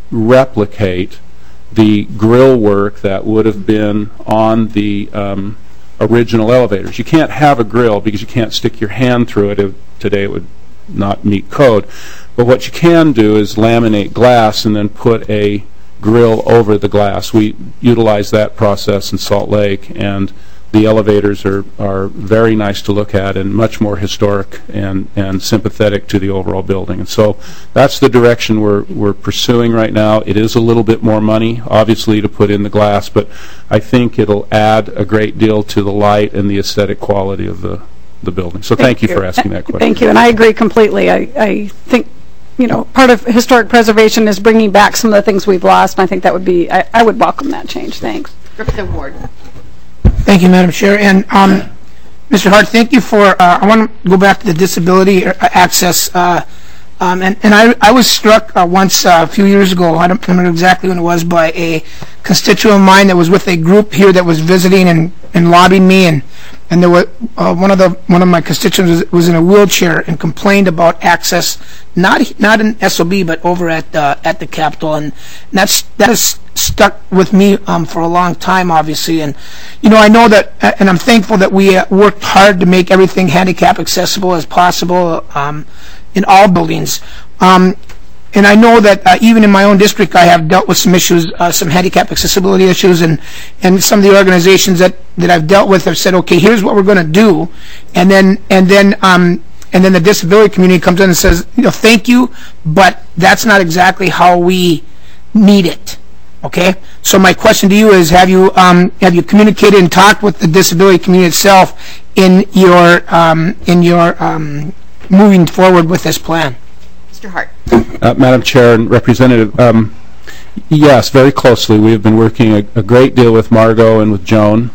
replicate the grill work that would have been on the um, original elevators. You can't have a grill because you can't stick your hand through it. It today it would not meet code. But what you can do is laminate glass and then put a grill over the glass. We utilize that process in Salt Lake, and the elevators are, are very nice to look at and much more historic and, and sympathetic to the overall building. And so that's the direction we're, we're pursuing right now. It is a little bit more money, obviously, to put in the glass, but I think it'll add a great deal to the light and the aesthetic quality of the, the building. So thank, thank you for asking that question. Thank you, and I agree completely. I, I think, you know, part of historic preservation is bringing back some of the things we've lost, and I think that would be, I, I would welcome that change. Thanks. Representative Ward. Thank you, Madam Chair. And um, Mister Hart, thank you for, uh, I want to go back to the disability access. Uh, um, and, and I, I was struck uh, once uh, a few years ago, I don't remember exactly when it was, by a constituent of mine that was with a group here that was visiting and, and lobbied me. And, and there were, uh, one of the one of my constituents was, was in a wheelchair and complained about access, not not in S O B, but over at uh, at the Capitol. And, and that's that has stuck with me um, for a long time, obviously. And you know, I know that, and I'm thankful that we uh, worked hard to make everything handicap accessible as possible um, in all buildings. Um, and I know that uh, even in my own district, I have dealt with some issues, uh, some handicap accessibility issues, and and some of the organizations that that I've dealt with have said, okay, here's what we're going to do, and then and then. Um, And then the disability community comes in and says, you know, thank you, but that's not exactly how we need it. Okay. So my question to you is: Have you um, have you communicated and talked with the disability community itself in your um, in your um, moving forward with this plan? Mister Hart. Uh, Madam Chair and Representative, um, yes, very closely. We have been working a, a great deal with Margot and with Joan.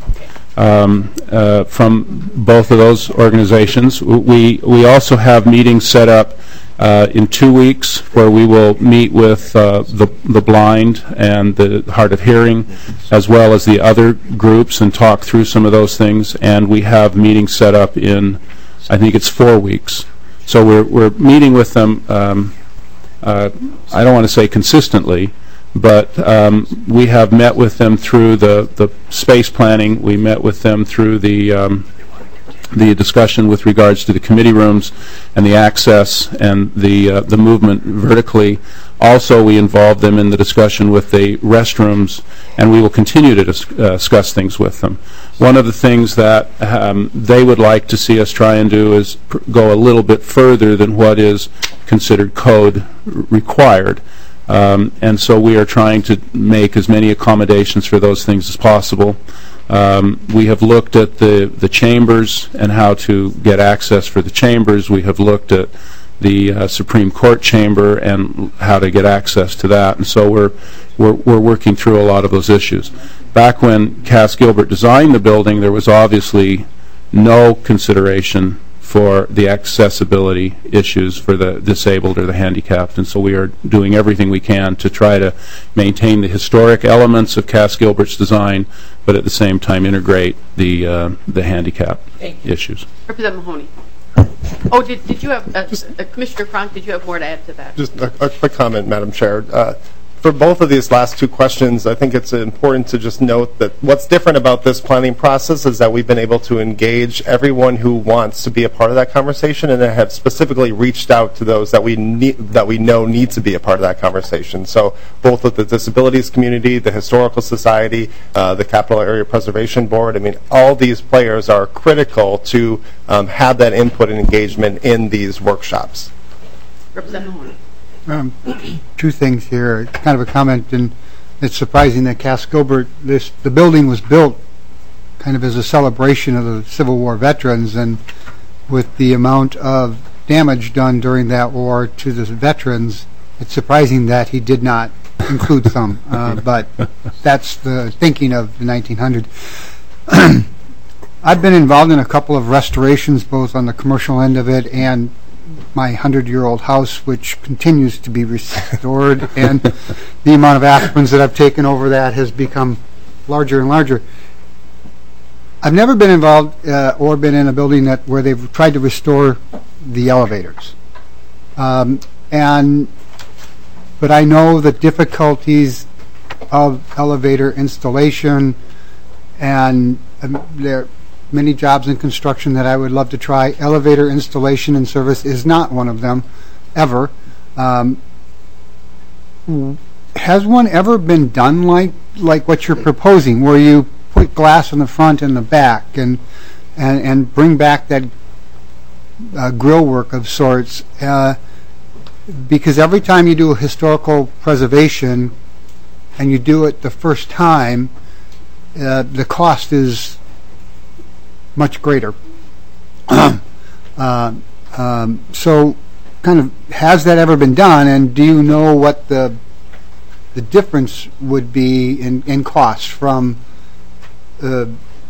Um, uh, from both of those organizations. We we also have meetings set up uh, in two weeks where we will meet with uh, the the blind and the hard of hearing, as well as the other groups, and talk through some of those things. And we have meetings set up in, I think it's four weeks. So we're we're meeting with them. Um, uh, I don't want to say consistently, but um, we have met with them through the, the space planning. We met with them through the um, the discussion with regards to the committee rooms and the access and the uh, the movement vertically. Also, we involved them in the discussion with the restrooms, and we will continue to dis uh, discuss things with them. One of the things that um, they would like to see us try and do is pr go a little bit further than what is considered code required. Um, and so we are trying to make as many accommodations for those things as possible. Um, we have looked at the, the chambers and how to get access for the chambers. We have looked at the uh, Supreme Court chamber and how to get access to that. And so we're, we're, we're working through a lot of those issues. Back when Cass Gilbert designed the building, there was obviously no consideration for the accessibility issues for the disabled or the handicapped, and so we are doing everything we can to try to maintain the historic elements of Cass Gilbert's design, but at the same time integrate the uh, the handicap issues. Representative Mahoney. Oh, did, did you have, uh, uh, Commissioner Cronk, did you have more to add to that? Just a, a quick comment, Madam Chair. Uh, For both of these last two questions, I think it's important to just note that what's different about this planning process is that we've been able to engage everyone who wants to be a part of that conversation, and have specifically reached out to those that we need, that we know need to be a part of that conversation. So both with the disabilities community, the Historical Society, uh, the Capital Area Preservation Board, I mean, all these players are critical to um, have that input and engagement in these workshops. Representative Mahoney. Um, two things here. It's kind of a comment, and it's surprising that Cass Gilbert, this the building was built kind of as a celebration of the Civil War veterans, and with the amount of damage done during that war to the veterans, it's surprising that he did not include some. Uh, but that's the thinking of the nineteen hundreds. I've been involved in a couple of restorations, both on the commercial end of it and my hundred-year-old house, which continues to be restored, and the amount of aspirins that I've taken over that has become larger and larger. I've never been involved uh, or been in a building that where they've tried to restore the elevators. Um, and but I know the difficulties of elevator installation, and um, there are many jobs in construction that I would love to try. Elevator installation and service is not one of them, ever. Um, has one ever been done like like what you're proposing, where you put glass in the front and the back, and and, and bring back that uh, grill work of sorts? Uh, because every time you do a historical preservation, and you do it the first time, uh, the cost is much greater. uh, um, so, kind of, has that ever been done, and do you know what the the difference would be in, in cost from uh,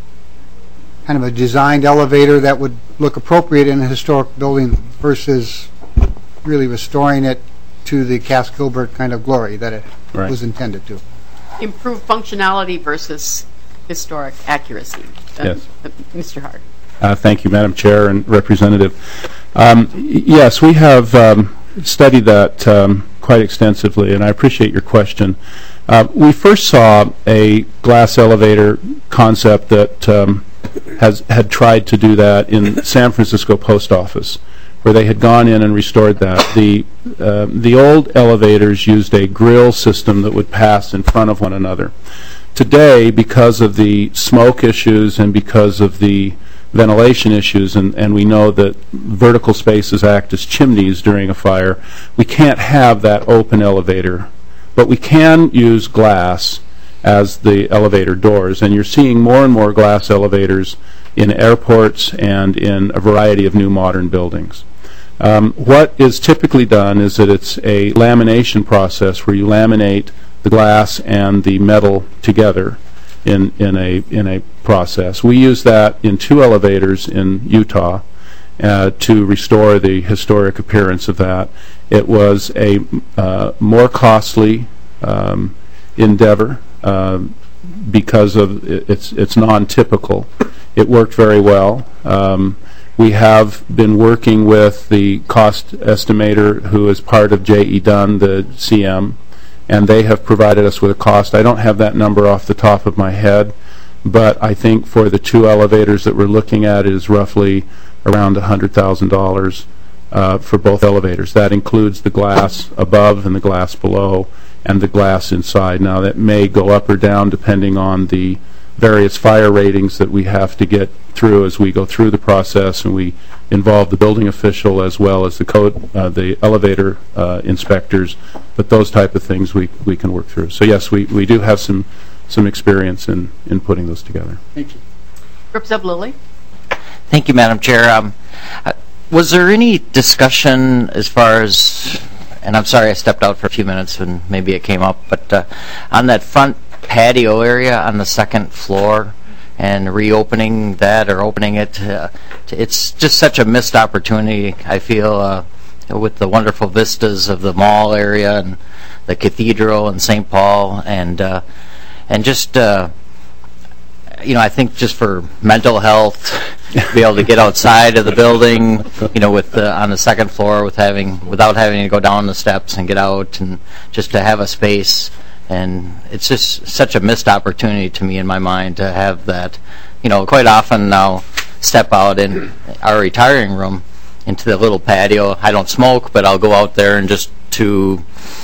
kind of a designed elevator that would look appropriate in a historic building versus really restoring it to the Cass Gilbert kind of glory that it Right. was intended to? Improved functionality versus historic accuracy. Uh, Yes. uh, Mister Hart. Uh, Thank you, Madam Chair and Representative. Um, y- Yes, we have um, studied that um, quite extensively, and I appreciate your question. Uh, We first saw a glass elevator concept that um, has had tried to do that in San Francisco Post Office, where they had gone in and restored that. The uh, the old elevators used a grill system that would pass in front of one another. Today, because of the smoke issues and because of the ventilation issues, and, and we know that vertical spaces act as chimneys during a fire, we can't have that open elevator. But we can use glass as the elevator doors, and you're seeing more and more glass elevators in airports and in a variety of new modern buildings. Um, what is typically done is that it's a lamination process where you laminate the glass and the metal together in, in a in a process. We use that in two elevators in Utah uh, to restore the historic appearance of that. It was a uh, more costly um, endeavor uh, because of it, it's it's non-typical. It worked very well. Um, We have been working with the cost estimator who is part of J E. Dunn, the C M, and they have provided us with a cost. I don't have that number off the top of my head, but I think for the two elevators that we're looking at, it is roughly around one hundred thousand dollars uh, for both elevators. That includes the glass above and the glass below and the glass inside. Now, that may go up or down depending on the various fire ratings that we have to get through as we go through the process, and we involve the building official as well as the code, uh, the elevator uh, inspectors. But those type of things we we can work through. So yes, we we do have some some experience in in putting those together. Thank you. Representative Lilly. Thank you, Madam Chair. Um, uh, was there any discussion as far as, and I'm sorry I stepped out for a few minutes and maybe it came up, but uh, on that front patio area on the second floor and reopening that or opening it, uh, it's just such a missed opportunity, I feel, uh, with the wonderful vistas of the mall area and the cathedral and Saint Paul, and uh, and just uh, you know, I think just for mental health, be able to get outside of the building, you know, with the, on the second floor, with having without having to go down the steps and get out, and just to have a space. And it's just such a missed opportunity to me in my mind to have that. You know, quite often now step out in our retiring room into the little patio. I don't smoke, but I'll go out there and just to,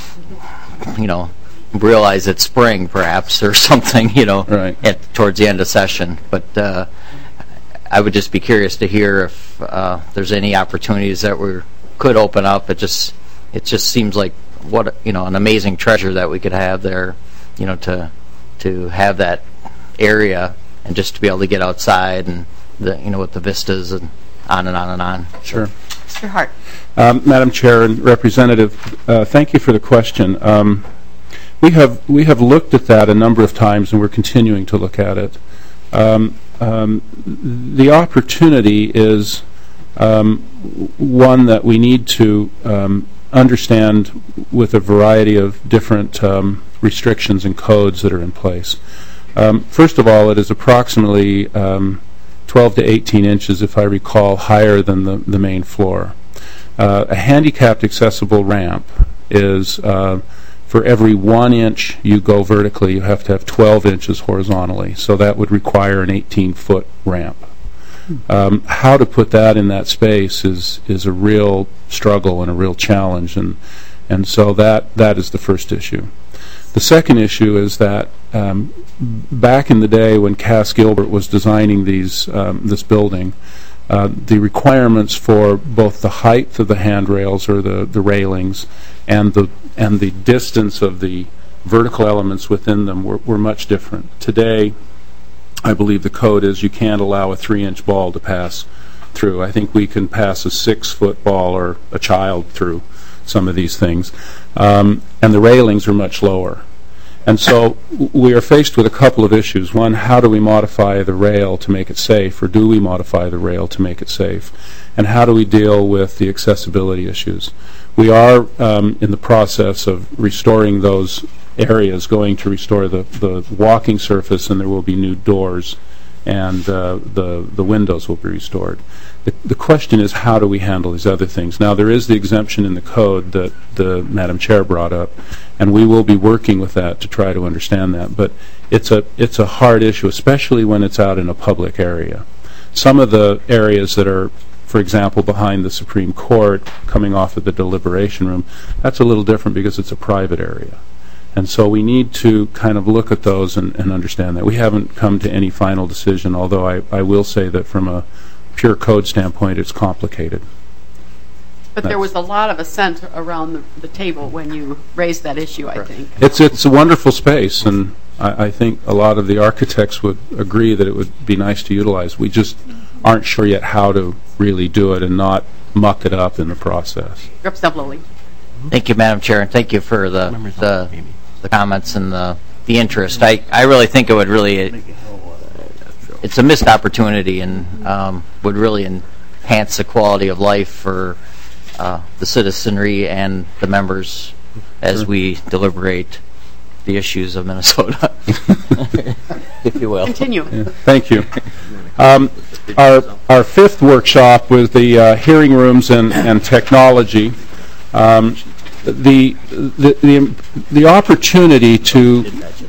you know, realize it's spring perhaps or something, you know, right. at, towards the end of session. But uh, I would just be curious to hear if uh, there's any opportunities that we could open up. It just, it just seems like what, you know, an amazing treasure that we could have there, you know, to to have that area and just to be able to get outside and the, you know, with the vistas and on and on and on. Sure. Mister Hart. Um, Madam Chair and Representative, uh, thank you for the question. Um, we have we have looked at that a number of times, and we're continuing to look at it. Um, um, the opportunity is um, one that we need to um, understand with a variety of different um, restrictions and codes that are in place. Um, first of all, it is approximately um, twelve to eighteen inches, if I recall, higher than the, the main floor. Uh, a handicapped accessible ramp is uh, for every one inch you go vertically, you have to have twelve inches horizontally. So that would require an eighteen-foot ramp. Um, how to put that in that space is is a real struggle and a real challenge, and and so that that is the first issue. The second issue is that um, back in the day when Cass Gilbert was designing these um, this building, uh, the requirements for both the height of the handrails or the, the railings and the and the distance of the vertical elements within them were, were much different. Today, I believe the code is you can't allow a three-inch ball to pass through. I think we can pass a six-foot ball or a child through some of these things. Um, and the railings are much lower. And so we are faced with a couple of issues. One, how do we modify the rail to make it safe, or do we modify the rail to make it safe? And how do we deal with the accessibility issues? We are um, in the process of restoring those areas, going to restore the, the walking surface, and there will be new doors, and uh, the, the windows will be restored. The, the question is, how do we handle these other things? Now, there is the exemption in the code that the Madam Chair brought up, and we will be working with that to try to understand that. But it's a, it's a hard issue, especially when it's out in a public area. Some of the areas that are, for example, behind the Supreme Court, coming off of the deliberation room, that's a little different because it's a private area. And so we need to kind of look at those and, and understand that. We haven't come to any final decision, although I, I will say that from a pure code standpoint, it's complicated. But there was a lot of assent around the, the table when you raised that issue, I think. It's, it's a wonderful space, and I, I think a lot of the architects would agree that it would be nice to utilize. We just aren't sure yet how to really do it and not muck it up in the process. Representative Lowly. Thank you, Madam Chair, and thank you for the the, the comments and the the interest. I, I really think it would really, it, it's a missed opportunity, and um, would really enhance the quality of life for uh, the citizenry and the members as we deliberate the issues of Minnesota, if you will. Continue. Yeah, thank you. Um, our, our fifth workshop was the uh, hearing rooms and, and technology. Um, the, the the the opportunity to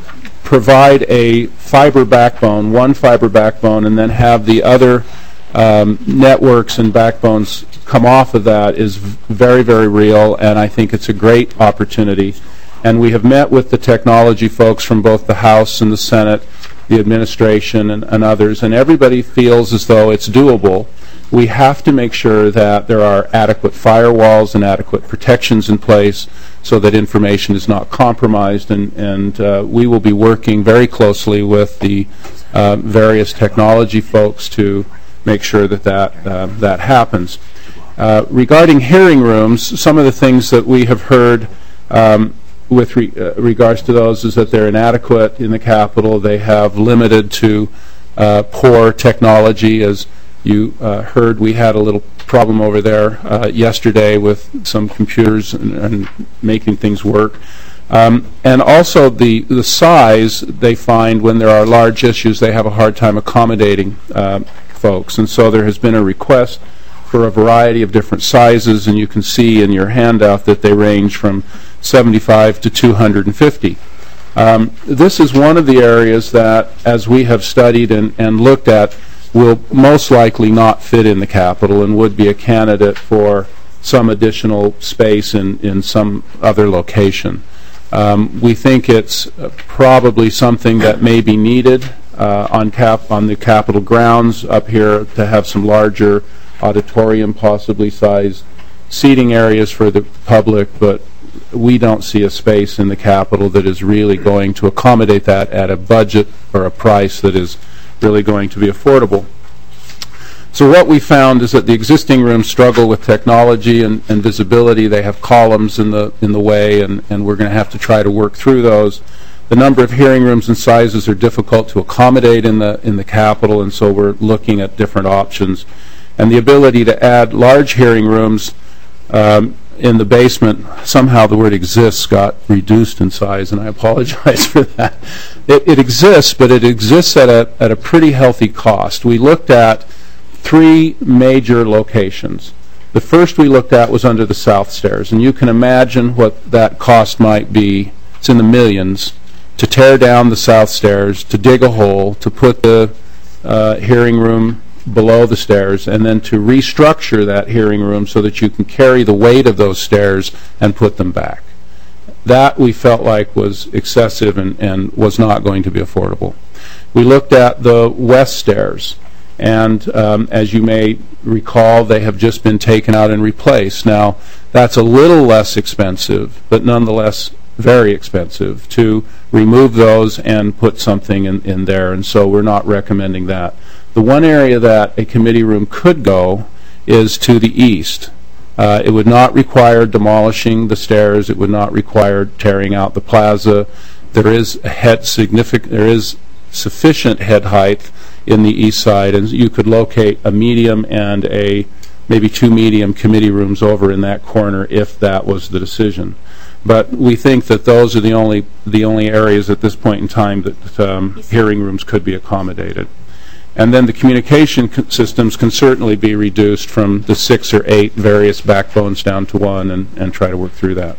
provide a fiber backbone, one fiber backbone, and then have the other um, networks and backbones come off of that is very, very real, and I think it's a great opportunity. And we have met with the technology folks from both the House and the Senate, the administration, and, and others, and everybody feels as though it's doable. We have to make sure that there are adequate firewalls and adequate protections in place so that information is not compromised, and, and uh, we will be working very closely with the uh, various technology folks to make sure that that, uh, that happens. Uh, regarding hearing rooms, some of the things that we have heard um, with re uh, regards to those is that they're inadequate in the Capitol. They have limited to uh, poor technology. As you uh, heard, we had a little problem over there uh, yesterday with some computers and, and making things work. Um, and also the, the size, they find when there are large issues, they have a hard time accommodating uh, folks. And so there has been a request for a variety of different sizes, and you can see in your handout that they range from seventy-five to two hundred fifty. Um, this is one of the areas that, as we have studied and, and looked at, will most likely not fit in the Capitol and would be a candidate for some additional space in, in some other location. Um, we think it's uh, probably something that may be needed uh, on, cap on the Capitol grounds up here to have some larger auditorium, possibly sized seating areas for the public, but we don't see a space in the Capitol that is really going to accommodate that at a budget or a price that is really going to be affordable. So what we found is that the existing rooms struggle with technology and, and visibility. They have columns in the in the way, and, and we're going to have to try to work through those. The number of hearing rooms and sizes are difficult to accommodate in the in the Capitol, and so we're looking at different options. And the ability to add large hearing rooms um, in the basement, somehow the word exists got reduced in size, and I apologize for that. It, it exists, but it exists at a, at a pretty healthy cost. We looked at three major locations. The first we looked at was under the south stairs, and you can imagine what that cost might be. It's in the millions to tear down the south stairs, to dig a hole, to put the uh, hearing room below the stairs, and then to restructure that hearing room so that you can carry the weight of those stairs and put them back. That we felt like was excessive and, and was not going to be affordable. We looked at the west stairs, and um, as you may recall, they have just been taken out and replaced. Now, that's a little less expensive, but nonetheless very expensive to remove those and put something in, in there, and so we're not recommending that. The one area that a committee room could go is to the east. Uh, it would not require demolishing the stairs. It would not require tearing out the plaza. There is a head significant. There is sufficient head height in the east side, and you could locate a medium and a maybe two medium committee rooms over in that corner if that was the decision. But we think that those are the only the only areas at this point in time that um, hearing rooms could be accommodated. And then the communication co- systems can certainly be reduced from the six or eight various backbones down to one, and, and try to work through that.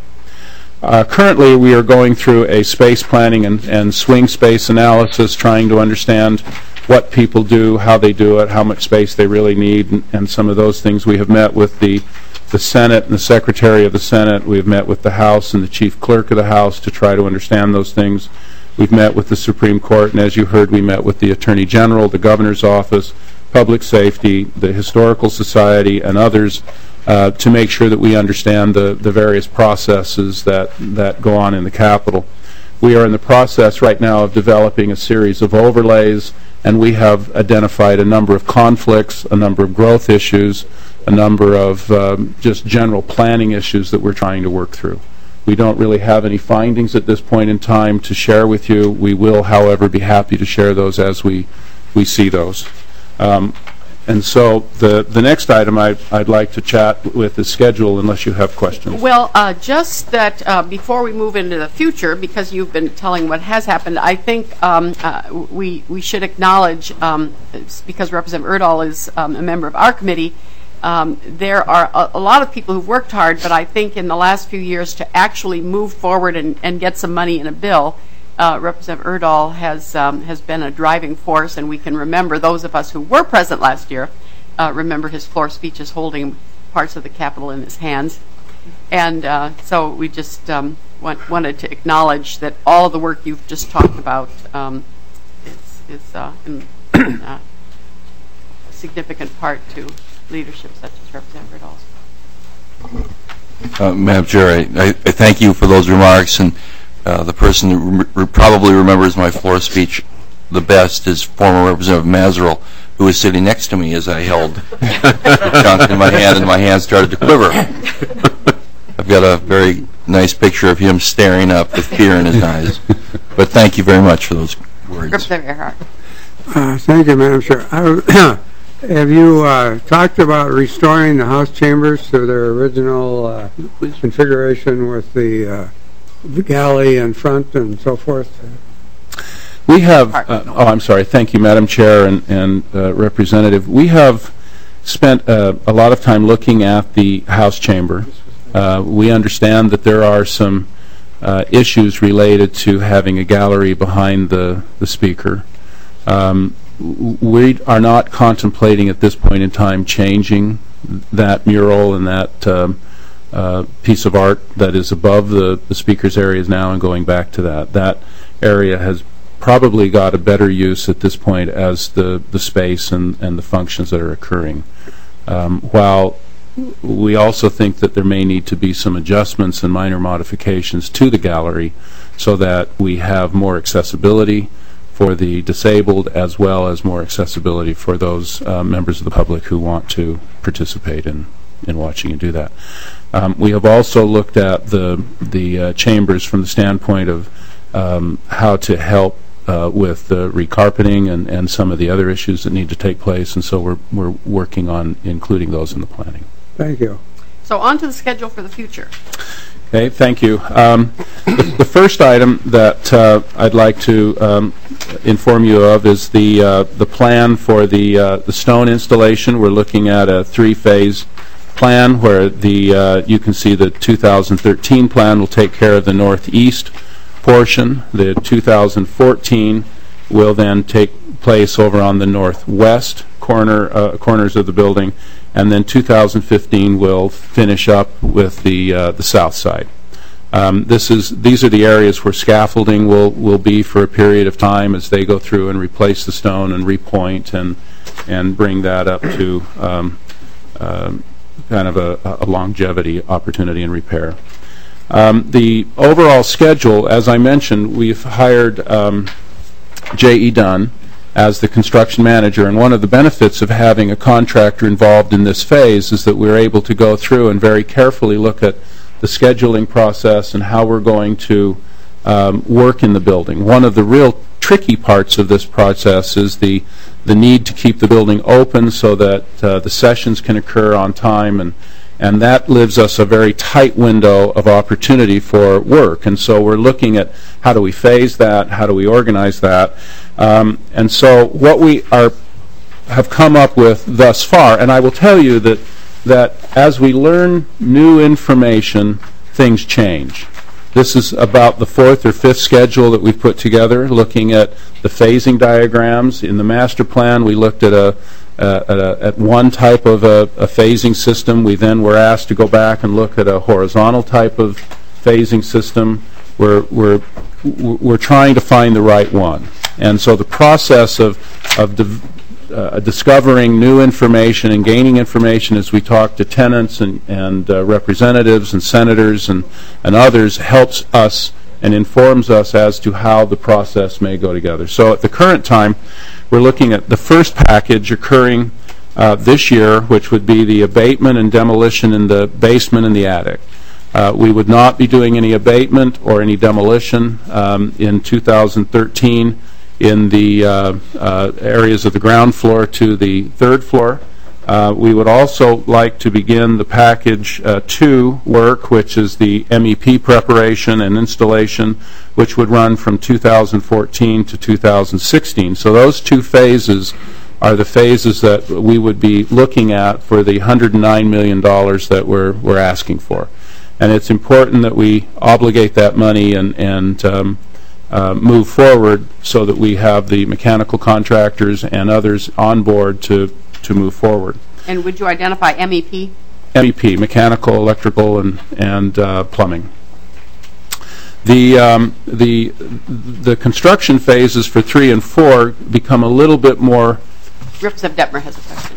Uh, currently, we are going through a space planning and, and swing space analysis, trying to understand what people do, how they do it, how much space they really need, and, and some of those things. We have met with the, the Senate and the Secretary of the Senate. We have met with the House and the Chief Clerk of the House to try to understand those things. We've met with the Supreme Court, and as you heard, we met with the Attorney General, the Governor's Office, Public Safety, the Historical Society, and others uh, to make sure that we understand the, the various processes that, that go on in the Capitol. We are in the process right now of developing a series of overlays, and we have identified a number of conflicts, a number of growth issues, a number of um, just general planning issues that we're trying to work through. We don't really have any findings at this point in time to share with you. We will, however, be happy to share those as we, we see those. Um, and so the, the next item I, I'd like to chat with is schedule, unless you have questions. Well, uh, just that uh, before we move into the future, because you've been telling what has happened, I think um, uh, we, we should acknowledge, um, because Representative Erdahl is um, a member of our committee, Um, there are a, a lot of people who've worked hard, but I think in the last few years to actually move forward and, and get some money in a bill, uh, Representative Erdahl has um, has been a driving force, and we can remember, those of us who were present last year, uh, remember his floor speeches holding parts of the Capitol in his hands. And uh, so we just um, want, wanted to acknowledge that all of the work you've just talked about um, is, is uh, in, uh, a significant part to leadership such as Representative Erdahl's. Uh, Madam Chair, I, I, I thank you for those remarks, and uh, the person who re- re- probably remembers my floor speech the best is former Representative Mazeral, who was sitting next to me as I held the chunk in my hand, and my hand started to quiver. I've got a very nice picture of him staring up with fear in his eyes. But thank you very much for those words. Representative Earhart. Uh, thank you, Madam Chair. I, have you uh, talked about restoring the House chambers to their original uh, configuration with the, uh, the galley in front and so forth? We have, uh, oh, I'm sorry, thank you, Madam Chair and, and uh, Representative. We have spent uh, a lot of time looking at the House chamber. Uh, we understand that there are some uh, issues related to having a gallery behind the, the speaker. Um, we are not contemplating at this point in time changing that mural and that um, uh, piece of art that is above the, the speaker's areas now and going back to that. That area has probably got a better use at this point as the, the space and, and the functions that are occurring. Um, while we also think that there may need to be some adjustments and minor modifications to the gallery so that we have more accessibility for the disabled as well as more accessibility for those uh, members of the public who want to participate in, in watching and do that. Um, we have also looked at the, the uh, chambers from the standpoint of um, how to help uh, with the recarpeting and, and some of the other issues that need to take place, and so we're, we're working on including those in the planning. Thank you. So on to the schedule for the future. Okay, thank you. Um, the, the first item that uh, I'd like to um, inform you of is the uh, the plan for the uh, the stone installation. We're looking at a three-phase plan where the uh, you can see the two thousand thirteen plan will take care of the northeast portion. The two thousand fourteen will then take place over on the northwest corner uh, corners of the building, and then two thousand fifteen will finish up with the uh, the south side. Um, this is these are the areas where scaffolding will will be for a period of time as they go through and replace the stone and repoint and and bring that up to um, uh, kind of a, a longevity opportunity and repair. Um, the overall schedule, as I mentioned, we've hired um, J E Dunn as the construction manager, and one of the benefits of having a contractor involved in this phase is that we're able to go through and very carefully look at the scheduling process and how we're going to um, work in the building. One of the real tricky parts of this process is the the need to keep the building open so that uh, the sessions can occur on time, and and that gives us a very tight window of opportunity for work. And so we're looking at how do we phase that, how do we organize that, um, and so what we are have come up with thus far, and I will tell you that that as we learn new information, things change. This is about the fourth or fifth schedule that we've put together, looking at the phasing diagrams. In the master plan, we looked at a, uh, at, a at one type of a, a phasing system. We then were asked to go back and look at a horizontal type of phasing system. We're we're we're trying to find the right one, and so the process of of div Uh, discovering new information and gaining information as we talk to tenants and, and uh, representatives and senators and, and others helps us and informs us as to how the process may go together. So at the current time, we're looking at the first package occurring uh, this year, which would be the abatement and demolition in the basement and the attic. Uh, we would not be doing any abatement or any demolition um, in two thousand thirteen. In the uh, uh, areas of the ground floor to the third floor. Uh, we would also like to begin the package uh, two work, which is the M E P preparation and installation, which would run from two thousand fourteen to two thousand sixteen. So those two phases are the phases that we would be looking at for the one hundred nine million dollars that we're, we're asking for. And it's important that we obligate that money and, and um, Uh, move forward so that we have the mechanical contractors and others on board to, to move forward. And would you identify M E P? M E P, mechanical, electrical, and, and uh, plumbing. The, um, the, the construction phases for three and four become a little bit more... Representative Detmer has a question.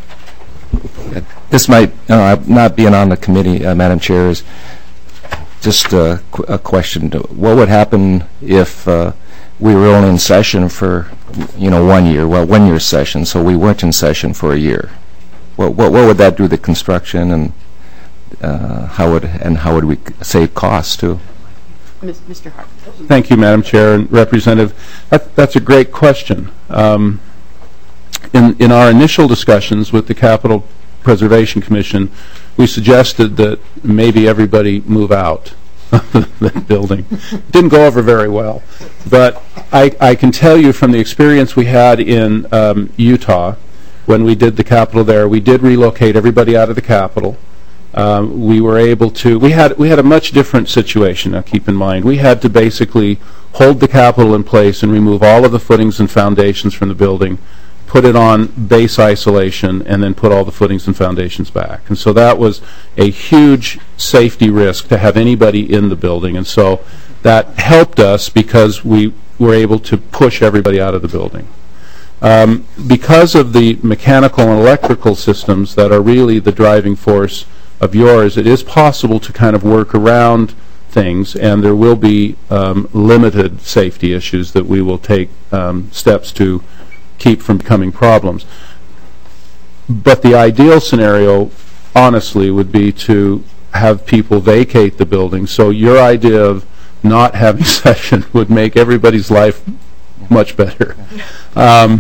This might uh, not being on the committee, uh, Madam Chair, is just a, qu a question. What would happen if uh, we were only in session for, you know, one year, well, one year session, so we weren't in session for a year? What, what, what would that do to the construction, and uh, how would and how would we save costs too? Mister Hart. Thank you, Madam Chair and Representative. That, that's a great question. Um, in, in our initial discussions with the Capital Preservation Commission, we suggested that maybe everybody move out of the building. Didn't go over very well. But I, I can tell you from the experience we had in um, Utah, when we did the Capitol there, we did relocate everybody out of the Capitol. Um, we were able to, we had, we had a much different situation, now keep in mind. We had to basically hold the Capitol in place and remove all of the footings and foundations from the building, put it on base isolation, and then put all the footings and foundations back. And so that was a huge safety risk to have anybody in the building. And so that helped us because we were able to push everybody out of the building. Um, because of the mechanical and electrical systems that are really the driving force of yours, it is possible to kind of work around things, and there will be um, limited safety issues that we will take um, steps to keep from becoming problems. But the ideal scenario, honestly, would be to have people vacate the building. So your idea of not having session would make everybody's life much better. Um,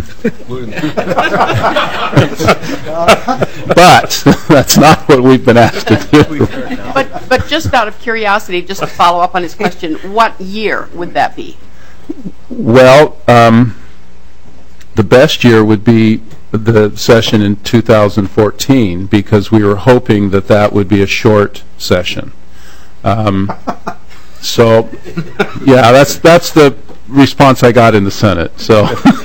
but that's not what we've been asked to do. But, but just out of curiosity, just to follow up on his question, what year would that be? Well, um, the best year would be the session in two thousand fourteen because we were hoping that that would be a short session. Um, so, yeah, that's that's the response I got in the Senate. So,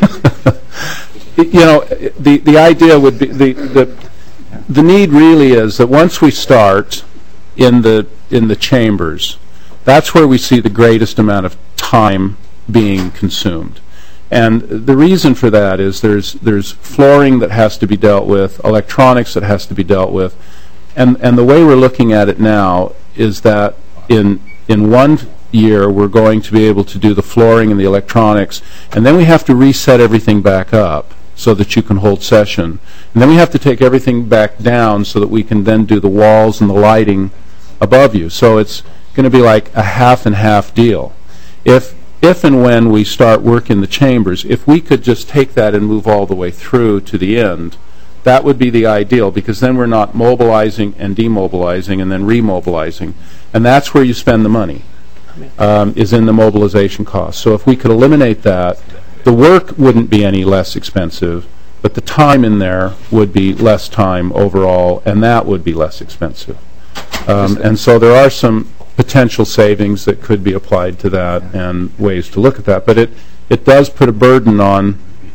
you know, the the idea would be the the the need really is that once we start in the in the chambers, that's where we see the greatest amount of time being consumed. And the reason for that is there's there's flooring that has to be dealt with, electronics that has to be dealt with, and and the way we're looking at it now is that in in one year we're going to be able to do the flooring and the electronics, and then we have to reset everything back up so that you can hold session, and then we have to take everything back down so that we can then do the walls and the lighting above you. So it's going to be like a half and half deal. If If and when we start work in the chambers, if we could just take that and move all the way through to the end, that would be the ideal, because then we're not mobilizing and demobilizing and then remobilizing. And that's where you spend the money, um, is in the mobilization costs. So if we could eliminate that, the work wouldn't be any less expensive, but the time in there would be less time overall, and that would be less expensive. Um, and so there are some potential savings that could be applied to that and ways to look at that. But it, it does put a burden on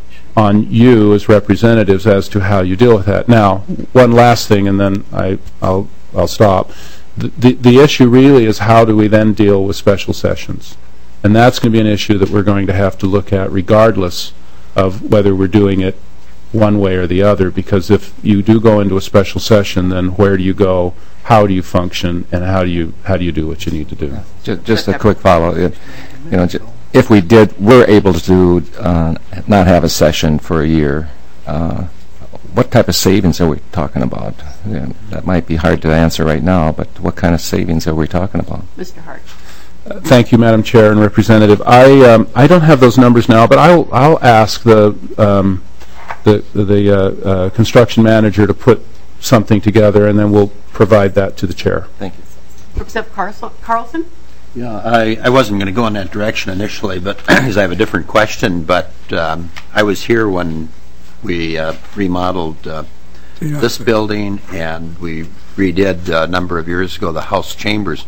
on you as representatives as to how you deal with that. Now, one last thing, and then I, I'll, I'll stop. The, the, the issue really is how do we then deal with special sessions? And that's going to be an issue that we're going to have to look at regardless of whether we're doing it one way or the other, because if you do go into a special session, then where do you go, how do you function, and how do you how do you do what you need to do? Just, just a quick follow. You know, if we did, we're able to uh, not have a session for a year, uh, what type of savings are we talking about? Yeah, that might be hard to answer right now, but what kind of savings are we talking about? Mister Hart. Uh, thank you, Madam Chair and Representative. I um, I don't have those numbers now, but I'll I'll ask the um, the the uh, uh, construction manager to put something together, and then we'll provide that to the chair. Thank you. Representative Carlson? Yeah, I, I wasn't going to go in that direction initially, but because I have a different question, but um, I was here when we uh, remodeled uh, yeah. this building, and we redid uh, a number of years ago the House chambers,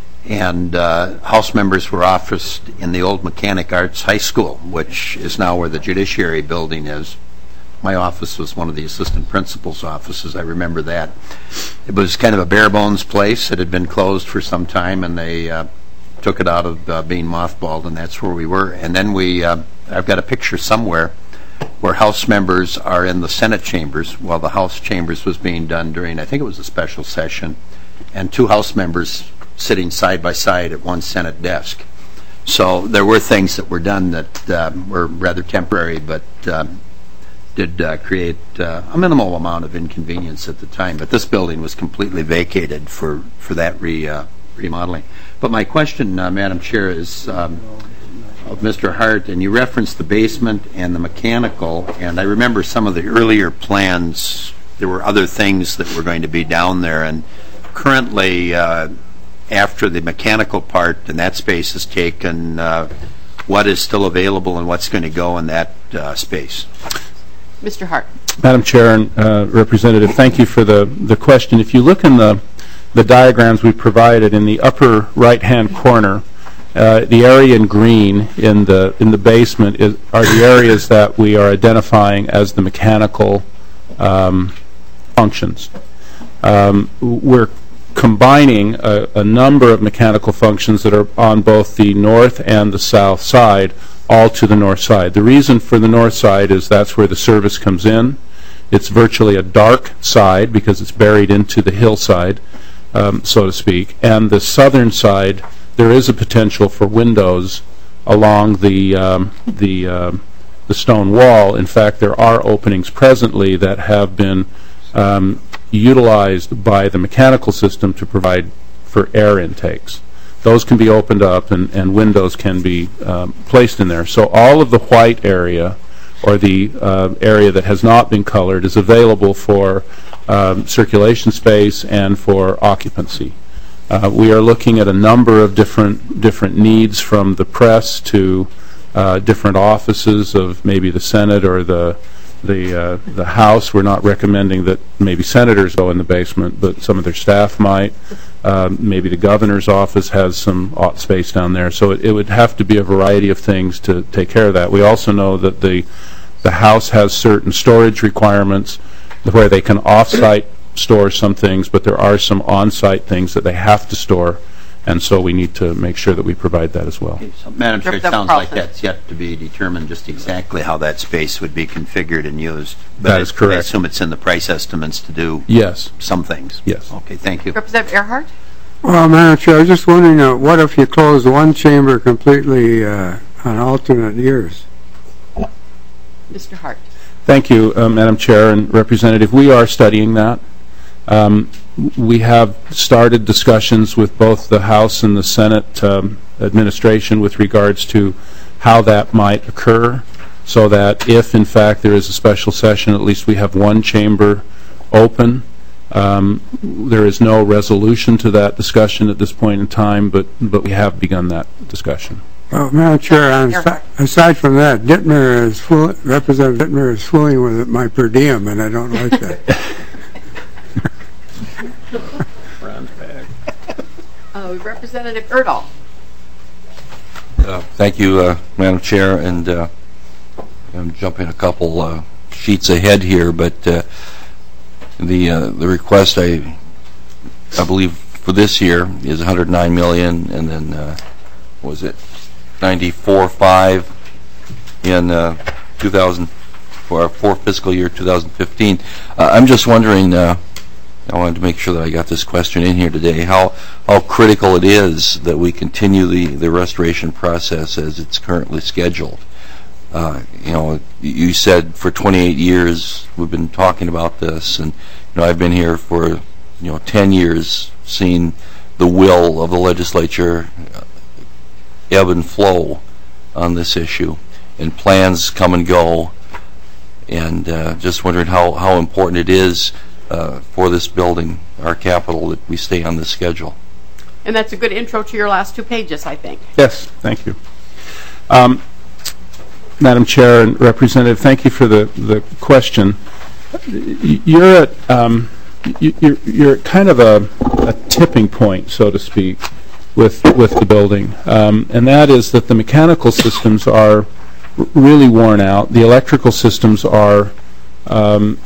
and uh, House members were officed in the old Mechanic Arts High School, which is now where the Judiciary Building is. My office was one of the assistant principal's offices. I remember that. It was kind of a bare-bones place. It had been closed for some time, and they uh, took it out of uh, being mothballed, and that's where we were. And then we, uh, I've got a picture somewhere where House members are in the Senate chambers while the House chambers was being done during, I think it was a special session, and two House members sitting side by side at one Senate desk. So there were things that were done that uh, were rather temporary, but um, did uh, create uh, a minimal amount of inconvenience at the time. But this building was completely vacated for, for that re, uh, remodeling. But my question, uh, Madam Chair, is um, of Mister Hart, and you referenced the basement and the mechanical, and I remember some of the earlier plans, there were other things that were going to be down there, and currently, uh, after the mechanical part and that space is taken, uh, what is still available and what's going to go in that uh, space? Mister Hart. Madam Chair and uh, Representative, thank you for the, the question. If you look in the, the diagrams we provided in the upper right-hand corner, uh, the area in green in the in the basement is, are the areas that we are identifying as the mechanical um, functions. Um, we're combining a, a number of mechanical functions that are on both the north and the south side, all to the north side. The reason for the north side is that's where the service comes in. It's virtually a dark side because it's buried into the hillside, um, so to speak. And the southern side, there is a potential for windows along the um, the um, the stone wall. In fact, there are openings presently that have been um, utilized by the mechanical system to provide for air intakes. Those can be opened up, and, and windows can be um, placed in there. So all of the white area, or the uh, area that has not been colored, is available for um, circulation space and for occupancy. Uh, we are looking at a number of different different needs, from the press to uh, different offices of maybe the Senate or the the uh, the House, we're not recommending that maybe senators go in the basement, but some of their staff might. Um, maybe the governor's office has some aught space down there. So it, it would have to be a variety of things to take care of that. We also know that the the House has certain storage requirements where they can off-site store some things, but there are some on-site things that they have to store. And so we need to make sure that we provide that as well. Okay, so, Madam Chair, it sounds like that's yet to be determined just exactly how that space would be configured and used. But That is correct. I assume it's in the price estimates to do Yes. some things. Yes. Okay, thank you. Representative Earhart? Well, Madam Chair, I was just wondering, uh, what if you close one chamber completely uh, on alternate years? Mister Hart. Thank you, uh, Madam Chair and Representative. We are studying that. Um, we have started discussions with both the House and the Senate um, administration with regards to how that might occur, so that if, in fact, there is a special session, at least we have one chamber open. Um, there is no resolution to that discussion at this point in time, but, but we have begun that discussion. Well, Madam Chair, on, aside from that, Dittmer is fool, Representative Dittmer is fooling with my per diem, and I don't like that. uh, Representative Erdahl. Uh, thank you, uh, Madam Chair, and uh, I'm jumping a couple uh, sheets ahead here, but uh, the uh, the request I I believe for this year is one hundred nine million dollars, and then uh, was it ninety-four point five in uh, two thousand for our fourth fiscal year two thousand fifteen. Uh, I'm just wondering. Uh, I wanted to make sure that I got this question in here today. How how critical it is that we continue the the restoration process as it's currently scheduled. Uh, you know, you said for twenty-eight years we've been talking about this, and you know I've been here for you know ten years, seeing the will of the legislature ebb and flow on this issue, and plans come and go, and uh, just wondering how how important it is uh, for this building, our capital, that we stay on this schedule. And that's a good intro to your last two pages, I think. Yes, thank you. Um, Madam Chair and Representative, thank you for the, the question. You're at um, you're, you're at kind of a, a tipping point, so to speak, with with the building, um, and that is that the mechanical systems are really worn out. The electrical systems are um,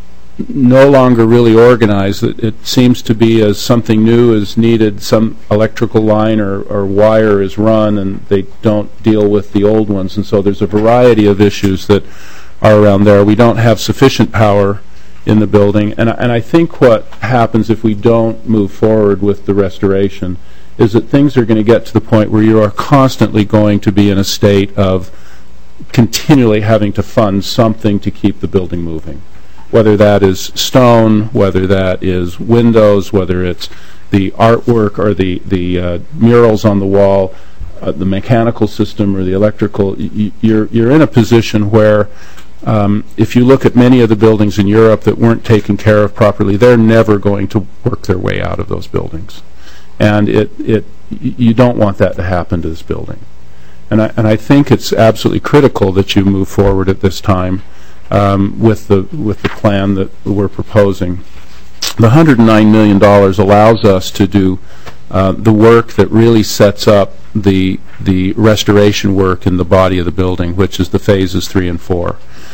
no longer really organized. It, it seems to be as something new is needed, some electrical line or, or wire is run, and they don't deal with the old ones. And so there's a variety of issues that are around there. We don't have sufficient power in the building. And, and I think what happens if we don't move forward with the restoration is that things are going to get to the point where you are constantly going to be in a state of continually having to fund something to keep the building moving. Whether that is stone, whether that is windows, whether it's the artwork or the, the uh, murals on the wall, uh, the mechanical system or the electrical, y you're, you're in a position where um, if you look at many of the buildings in Europe that weren't taken care of properly, they're never going to work their way out of those buildings. And it, it, you don't want that to happen to this building. And I, and I think it's absolutely critical that you move forward at this time Um, with the with the plan that we're proposing. The one hundred nine million dollars allows us to do uh, the work that really sets up the the restoration work in the body of the building, which is the phases three and four.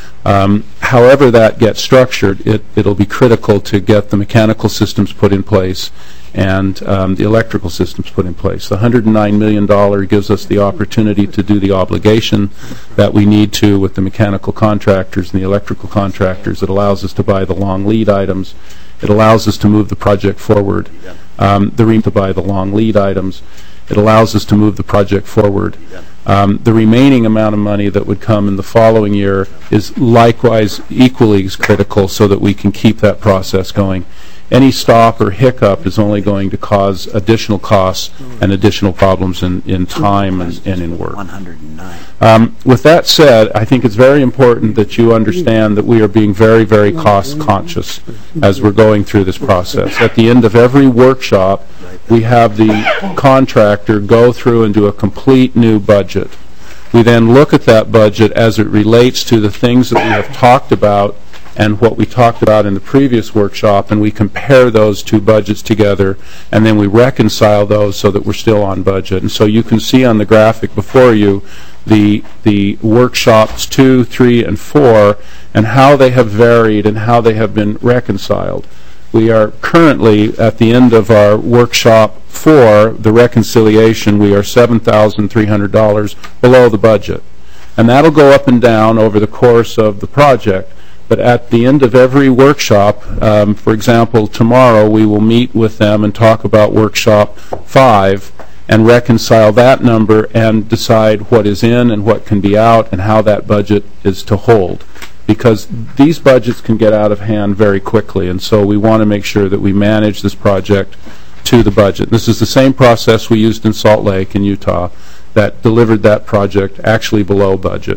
Um, however that gets structured, it, it'll be critical to get the mechanical systems put in place and um, the electrical systems put in place. The one hundred nine million dollars gives us the opportunity to do the obligation that we need to with the mechanical contractors and the electrical contractors. It allows us to buy the long lead items. It allows us to move the project forward. Um, the to buy the long lead items. It allows us to move the project forward. Um, the remaining amount of money that would come in the following year is likewise equally as critical so that we can keep that process going. Any stop or hiccup is only going to cause additional costs and additional problems in, in time and, and in work. one hundred nine. Um, with that said, I think it's very important that you understand that we are being very, very cost conscious as we're going through this process. At the end of every workshop, we have the contractor go through and do a complete new budget We then look at that budget as it relates to the things that we have talked about and what we talked about in the previous workshop, and we compare those two budgets together, and then we reconcile those so that we're still on budget. And so you can see on the graphic before you the the workshops two, three, and four, and how they have varied and how they have been reconciled. We are currently at the end of our workshop four, the reconciliation. We are seven thousand three hundred dollars below the budget, and that'll go up and down over the course of the project. But at the end of every workshop, um, for example, tomorrow we will meet with them and talk about workshop five and reconcile that number and decide what is in and what can be out and how that budget is to hold. Because these budgets can get out of hand very quickly, and so we want to make sure that we manage this project to the budget. This is the same process we used in Salt Lake in Utah that delivered that project actually below budget.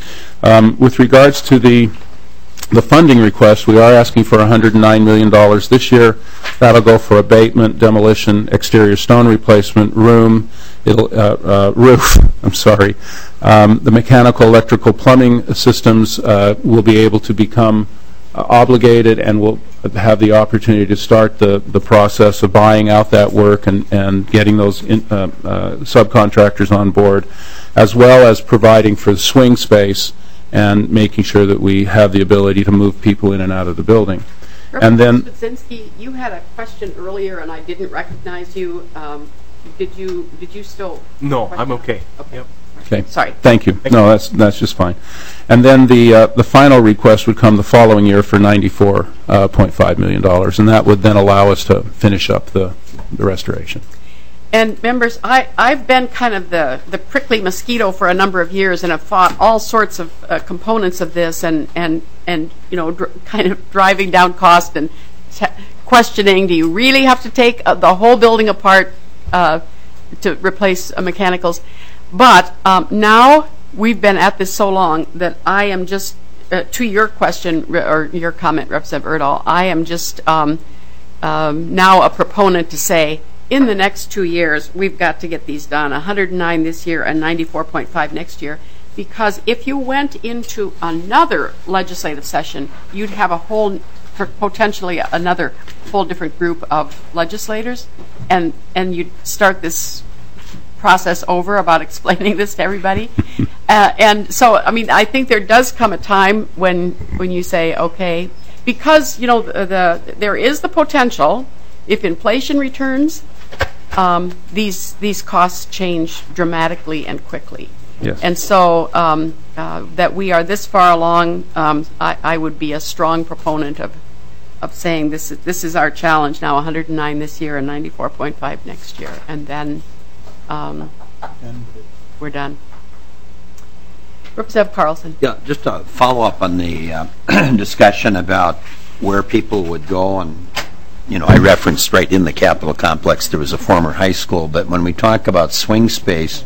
Um, with regards to the The funding request, we are asking for one hundred nine million dollars this year. That'll go for abatement, demolition, exterior stone replacement, room, it'll, uh, uh, roof, I'm sorry. Um, the mechanical, electrical, plumbing systems uh, will be able to become uh, obligated, and will have the opportunity to start the, the process of buying out that work and, and getting those in, uh, uh, subcontractors on board, as well as providing for the swing space and making sure that we have the ability to move people in and out of the building. And then, Budzinski, you had a question earlier, and I didn't recognize you. Um, did you did you still? No, I'm okay. Okay. Yep. okay. Sorry. Thank you. Thank no, you. that's that's just fine. And then the uh, the final request would come the following year for ninety-four point five million dollars, and that would then allow us to finish up the the restoration. And members, I, I've been kind of the, the prickly mosquito for a number of years, and have fought all sorts of uh, components of this, and, and, and you know, dr kind of driving down cost and t questioning, do you really have to take uh, the whole building apart uh, to replace uh, mechanicals? But um, now we've been at this so long that I am just, uh, to your question, or your comment, Representative Erdahl, I am just um, um, now a proponent to say, in the next two years, we've got to get these done, one hundred nine this year and ninety-four point five next year, because if you went into another legislative session, you'd have a whole, potentially another whole different group of legislators, and, and you'd start this process over about explaining this to everybody. uh, and so, I mean, I think there does come a time when, when you say, okay, because, you know, the, the there is the potential, if inflation returns, Um, these these costs change dramatically and quickly. Yes. And so um, uh, that we are this far along, um, I, I would be a strong proponent of of saying this is, this is our challenge now, one hundred nine this year and ninety-four point five next year, and then um, we're done. Representative Carlson. Yeah, just to follow up on the uh, discussion about where people would go, and you know, I referenced right in the Capitol complex there was a former high school, but when we talk about swing space,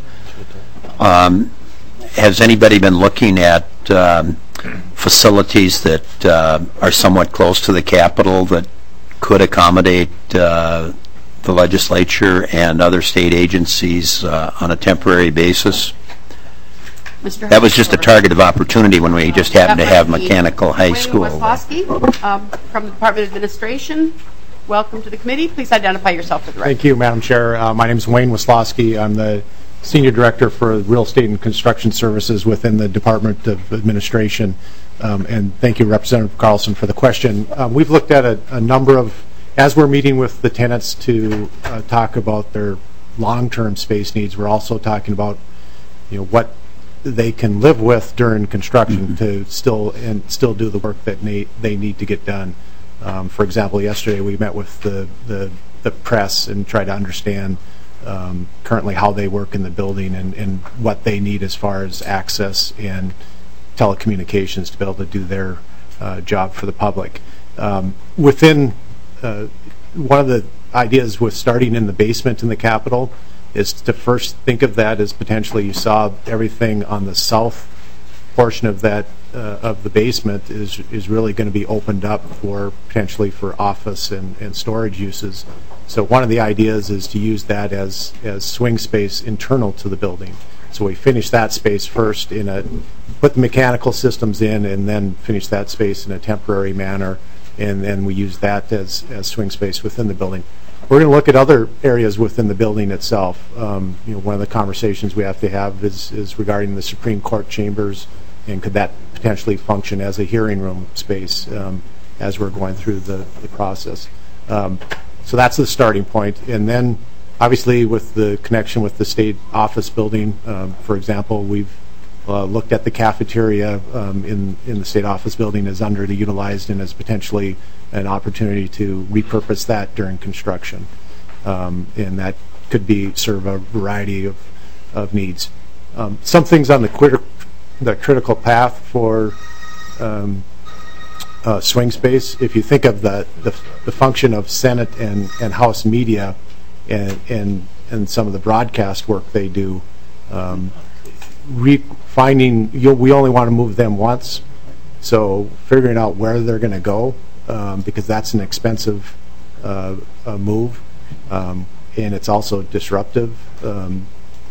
um, has anybody been looking at um, facilities that uh, are somewhat close to the Capitol that could accommodate uh, the legislature and other state agencies uh, on a temporary basis? Mister That was just a target of opportunity when we just happened to have That might be mechanical high Wayne school. Waslowski, um, from the Department of Administration. Welcome to the committee. Please identify yourself for the record. Thank you, Madam Chair. Uh, my name is Wayne Waslowski. I'm the Senior Director for Real Estate and Construction Services within the Department of Administration. Um, and thank you, Representative Carlson, for the question. Um, we've looked at a, a number of, as we're meeting with the tenants to uh, talk about their long-term space needs, we're also talking about, you know, what they can live with during construction mm-hmm. to still and still do the work that they, they need to get done. Um, for example, yesterday we met with the, the, the press and tried to understand um, currently how they work in the building and, and what they need as far as access and telecommunications to be able to do their uh, job for the public. Um, within, uh, one of the ideas with starting in the basement in the Capitol is to first think of that as potentially you saw everything on the south portion of that uh, of the basement is is really going to be opened up for potentially for office and, and storage uses. So one of the ideas is to use that as as swing space internal to the building. So we finish that space first in a, put the mechanical systems in, and then finish that space in a temporary manner, and then we use that as, as swing space within the building. We're going to look at other areas within the building itself. Um, you know, one of the conversations we have to have is, is regarding the Supreme Court chambers, and could that potentially function as a hearing room space um, as we're going through the, the process. Um, so that's the starting point. And then obviously with the connection with the state office building, um, for example, we've uh, looked at the cafeteria um, in, in the state office building as underutilized and as potentially an opportunity to repurpose that during construction. Um, and that could be serve a variety of, of needs. Um, some things on the, crit the critical path for um, uh, swing space, if you think of the, the, the function of Senate and, and House media and, and, and some of the broadcast work they do, um, re finding, you'll, we only want to move them once, so figuring out where they're going to go, um, because that's an expensive uh, uh, move, um, and it's also disruptive. Um,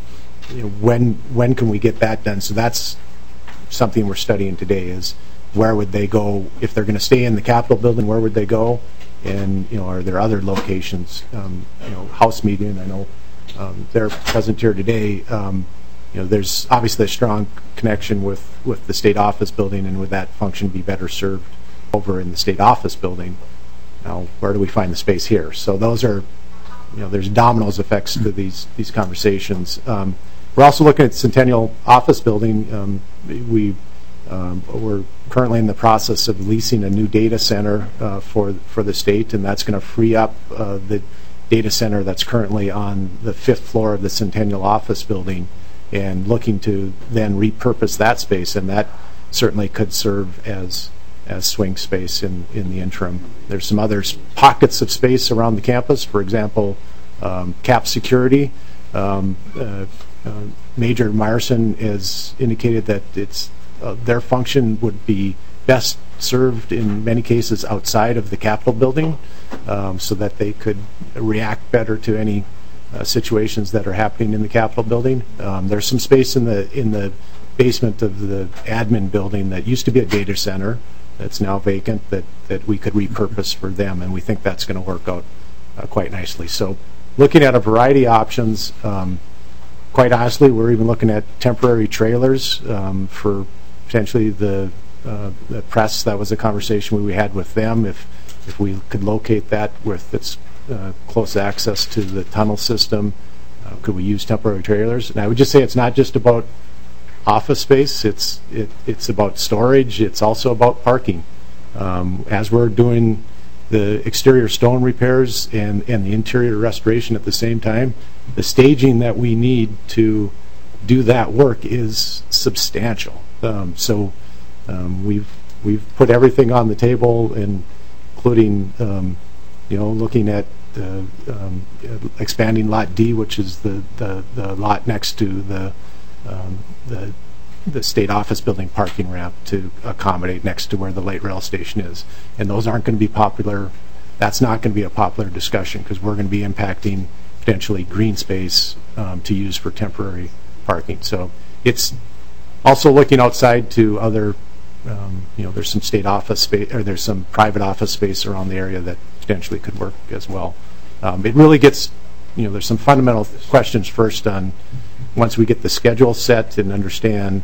you know, when when can we get that done? So that's something we're studying today, is where would they go if they're going to stay in the Capitol building? Where would they go? And you know, are there other locations? Um, you know, House media, and I know um, they're present here today. Um, you know, there's obviously a strong connection with with the state office building, and would that function be better served over in the state office building? Now, where do we find the space here? So those are, you know, there's dominoes effects to these these conversations. Um, we're also looking at Centennial office building. Um, we um, we're currently in the process of leasing a new data center uh, for for the state, and that's going to free up uh, the data center that's currently on the fifth floor of the Centennial office building, and looking to then repurpose that space, and that certainly could serve as as swing space in in the interim. There's some other pockets of space around the campus. For example, um, cap security. Um, uh, uh, Major Myerson has indicated that it's uh, their function would be best served in many cases outside of the Capitol building, um, so that they could react better to any uh, situations that are happening in the Capitol building. Um, there's some space in the in the basement of the admin building that used to be a data center that's now vacant, that that we could repurpose for them, and we think that's going to work out uh, quite nicely. So looking at a variety of options. Um, quite honestly, we're even looking at temporary trailers um, for potentially the, uh, the press. That was a conversation we had with them. If if we could locate that with its uh, close access to the tunnel system, uh, could we use temporary trailers? And I would just say it's not just about office space. It's it, it's about storage. It's also about parking. Um, as we're doing the exterior stone repairs and, and the interior restoration at the same time, the staging that we need to do that work is substantial. Um, so um, we've we've put everything on the table, and including um, you know, looking at uh, um, expanding Lot D, which is the, the, the lot next to the um, the the state office building parking ramp, to accommodate next to where the light rail station is. And those aren't going to be popular. That's not going to be a popular discussion, because we're going to be impacting potentially green space um, to use for temporary parking. So it's also looking outside to other, um, you know, there's some state office space, or there's some private office space around the area that potentially could work as well. Um, it really gets, you know, there's some fundamental questions first on, once we get the schedule set and understand,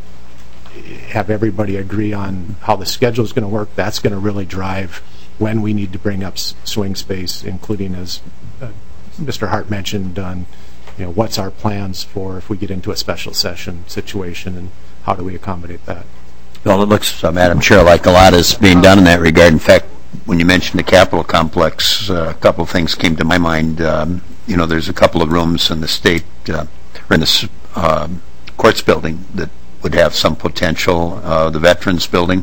have everybody agree on how the schedule is going to work, that's going to really drive when we need to bring up s swing space, including, as uh, Mister Hart mentioned, on, you know, what's our plans for if we get into a special session situation, and how do we accommodate that. Well, it looks, uh, Madam Chair, like a lot is being done in that regard. In fact, when you mentioned the Capitol complex, uh, a couple of things came to my mind. Um, you know, there's a couple of rooms in the state, uh, or in the uh, courts building, that would have some potential. Uh, the Veterans building,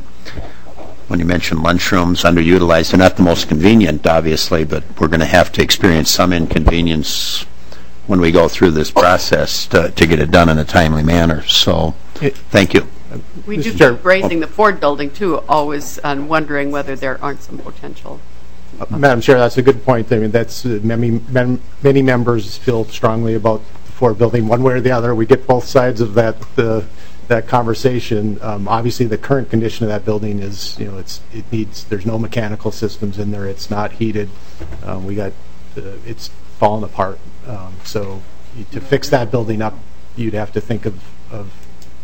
when you mentioned lunchrooms, underutilized. They're not the most convenient, obviously, but we're going to have to experience some inconvenience when we go through this process to, to get it done in a timely manner. So, it, thank you. We do keep raising the Ford building, too, always, and wondering whether there aren't some potential. Uh, Madam Chair, that's a good point. I mean, that's uh, many, many members feel strongly about the forty-four building, one way or the other. We get both sides of that uh, that conversation. Um, obviously, the current condition of that building is, you know, it's it needs. There's no mechanical systems in there. It's not heated. Um, we got uh, it's fallen apart. Um, so you, to fix that building up, you'd have to think of, of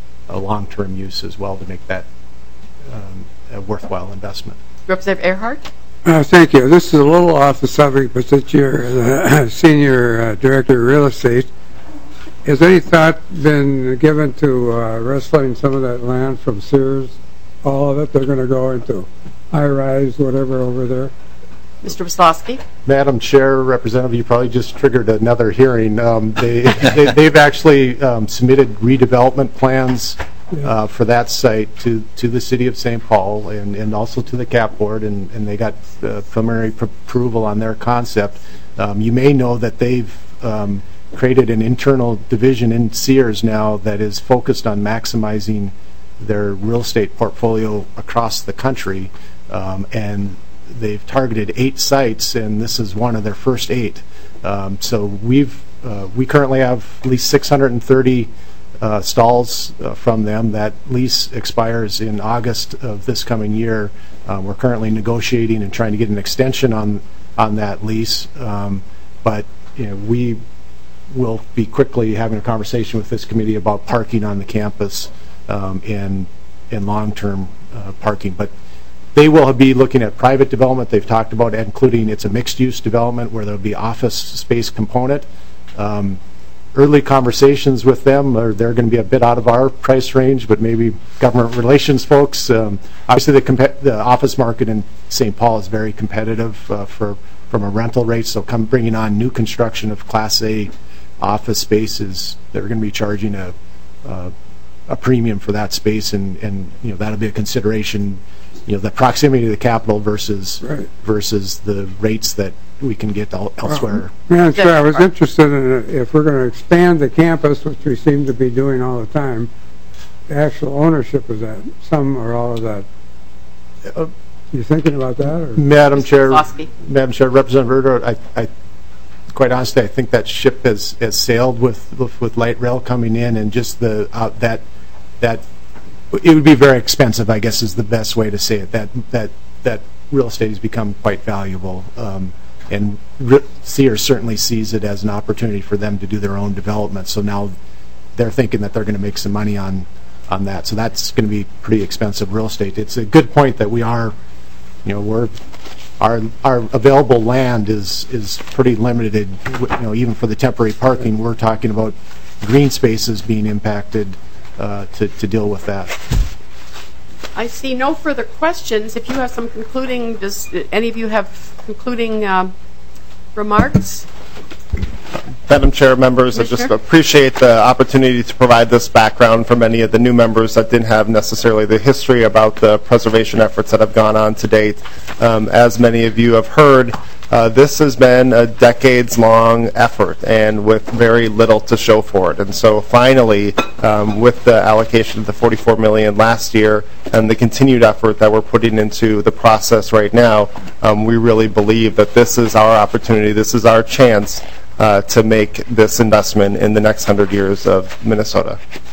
a long-term use as well to make that um, a worthwhile investment. Representative Earhart? Uh, thank you. This is a little off the subject, but since you're the senior uh, director of real estate, has any thought been given to uh, wrestling some of that land from Sears? All of it, they're going to go into high-rise, whatever, over there? Mister Wisłowski? Madam Chair, Representative, you probably just triggered another hearing. Um, they, they, they've actually um, submitted redevelopment plans uh, for that site to, to the City of Saint Paul and, and also to the C A P Board, and, and they got uh, preliminary pr approval on their concept. Um, you may know that they've um, created an internal division in Sears now that is focused on maximizing their real estate portfolio across the country, um, and they've targeted eight sites, and this is one of their first eight. Um, so we've uh, we currently have at least six hundred thirty uh, stalls uh, from them. That lease expires in August of this coming year. Uh, we're currently negotiating and trying to get an extension on on that lease, um, but you know, we will be quickly having a conversation with this committee about parking on the campus um, and and long-term uh, parking. But they will be looking at private development. They've talked about including it's a mixed-use development where there'll be office space component. Um, early conversations with them are they're going to be a bit out of our price range, but maybe government relations folks. Um, obviously, the, comp the office market in Saint Paul is very competitive uh, for from a rental rate. So, come bringing on new construction of Class A office spaces, they're going to be charging a uh, a premium for that space, and and you know that'll be a consideration. You know, the proximity to the capital versus right. versus the rates that we can get el elsewhere. Well, yeah, sure. I was interested in it. If we're going to expand the campus, which we seem to be doing all the time, the actual ownership of that, some or all of that. Uh, you thinking about that, or? Madam Chair, Madam Chair, Representative Erdo, I, I, quite honestly, I think that ship has has sailed with with, with light rail coming in, and just the uh, that that. It would be very expensive, I guess, is the best way to say it. That that that real estate has become quite valuable, um, and Sears certainly sees it as an opportunity for them to do their own development. So now they're thinking that they're going to make some money on on that. So that's going to be pretty expensive real estate. It's a good point that we are, you know, we're our our available land is is pretty limited. You know, even for the temporary parking, we're talking about green spaces being impacted. Uh, to, to deal with that. I see no further questions. If you have some concluding, does any of you have concluding uh, remarks? Madam Chair, members, I just appreciate the opportunity to provide this background for many of the new members that didn't have necessarily the history about the preservation efforts that have gone on to date. Um, as many of you have heard, Uh, this has been a decades-long effort and with very little to show for it. And so finally, um, with the allocation of the forty-four million dollars last year and the continued effort that we're putting into the process right now, um, we really believe that this is our opportunity, this is our chance uh, to make this investment in the next hundred years of Minnesota.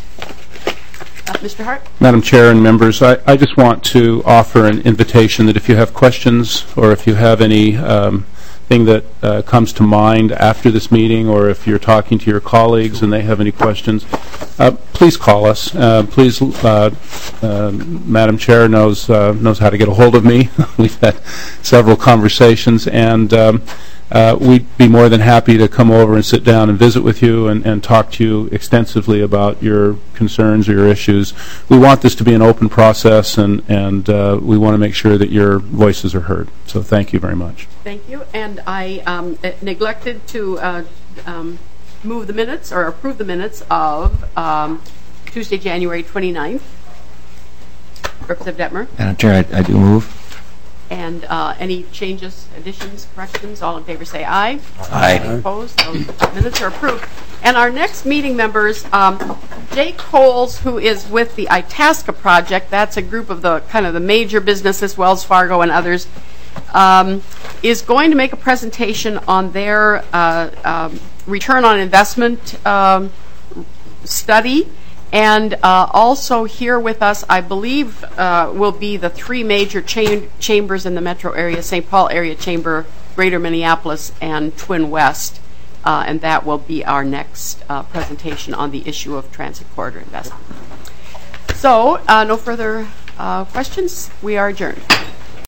Uh, Mister Hart? Madam Chair and members, I, I just want to offer an invitation that if you have questions or if you have any um, thing that uh, comes to mind after this meeting, or if you're talking to your colleagues and they have any questions, uh, please call us. Uh, please, uh, uh, Madam Chair knows uh, knows how to get a hold of me. We've had several conversations, and um, Uh, we'd be more than happy to come over and sit down and visit with you and, and talk to you extensively about your concerns or your issues. We want this to be an open process, and, and uh, we want to make sure that your voices are heard. So thank you very much. Thank you. And I um, neglected to uh, um, move the minutes or approve the minutes of um, Tuesday, January twenty-ninth. Representative Detmer. Madam Chair, I, I do move. And uh, any changes, additions, corrections, all in favor say aye. Aye. Any opposed? Those minutes are approved. And our next meeting members, um, Jay Coles, who is with the Itasca Project, that's a group of the kind of the major businesses, Wells Fargo and others, um, is going to make a presentation on their uh, um, return on investment um, study. And uh, also here with us, I believe, uh, will be the three major cha- chambers in the metro area, Saint Paul Area Chamber, Greater Minneapolis, and Twin West. Uh, and that will be our next uh, presentation on the issue of transit corridor investment. So, uh, no further uh, questions. We are adjourned.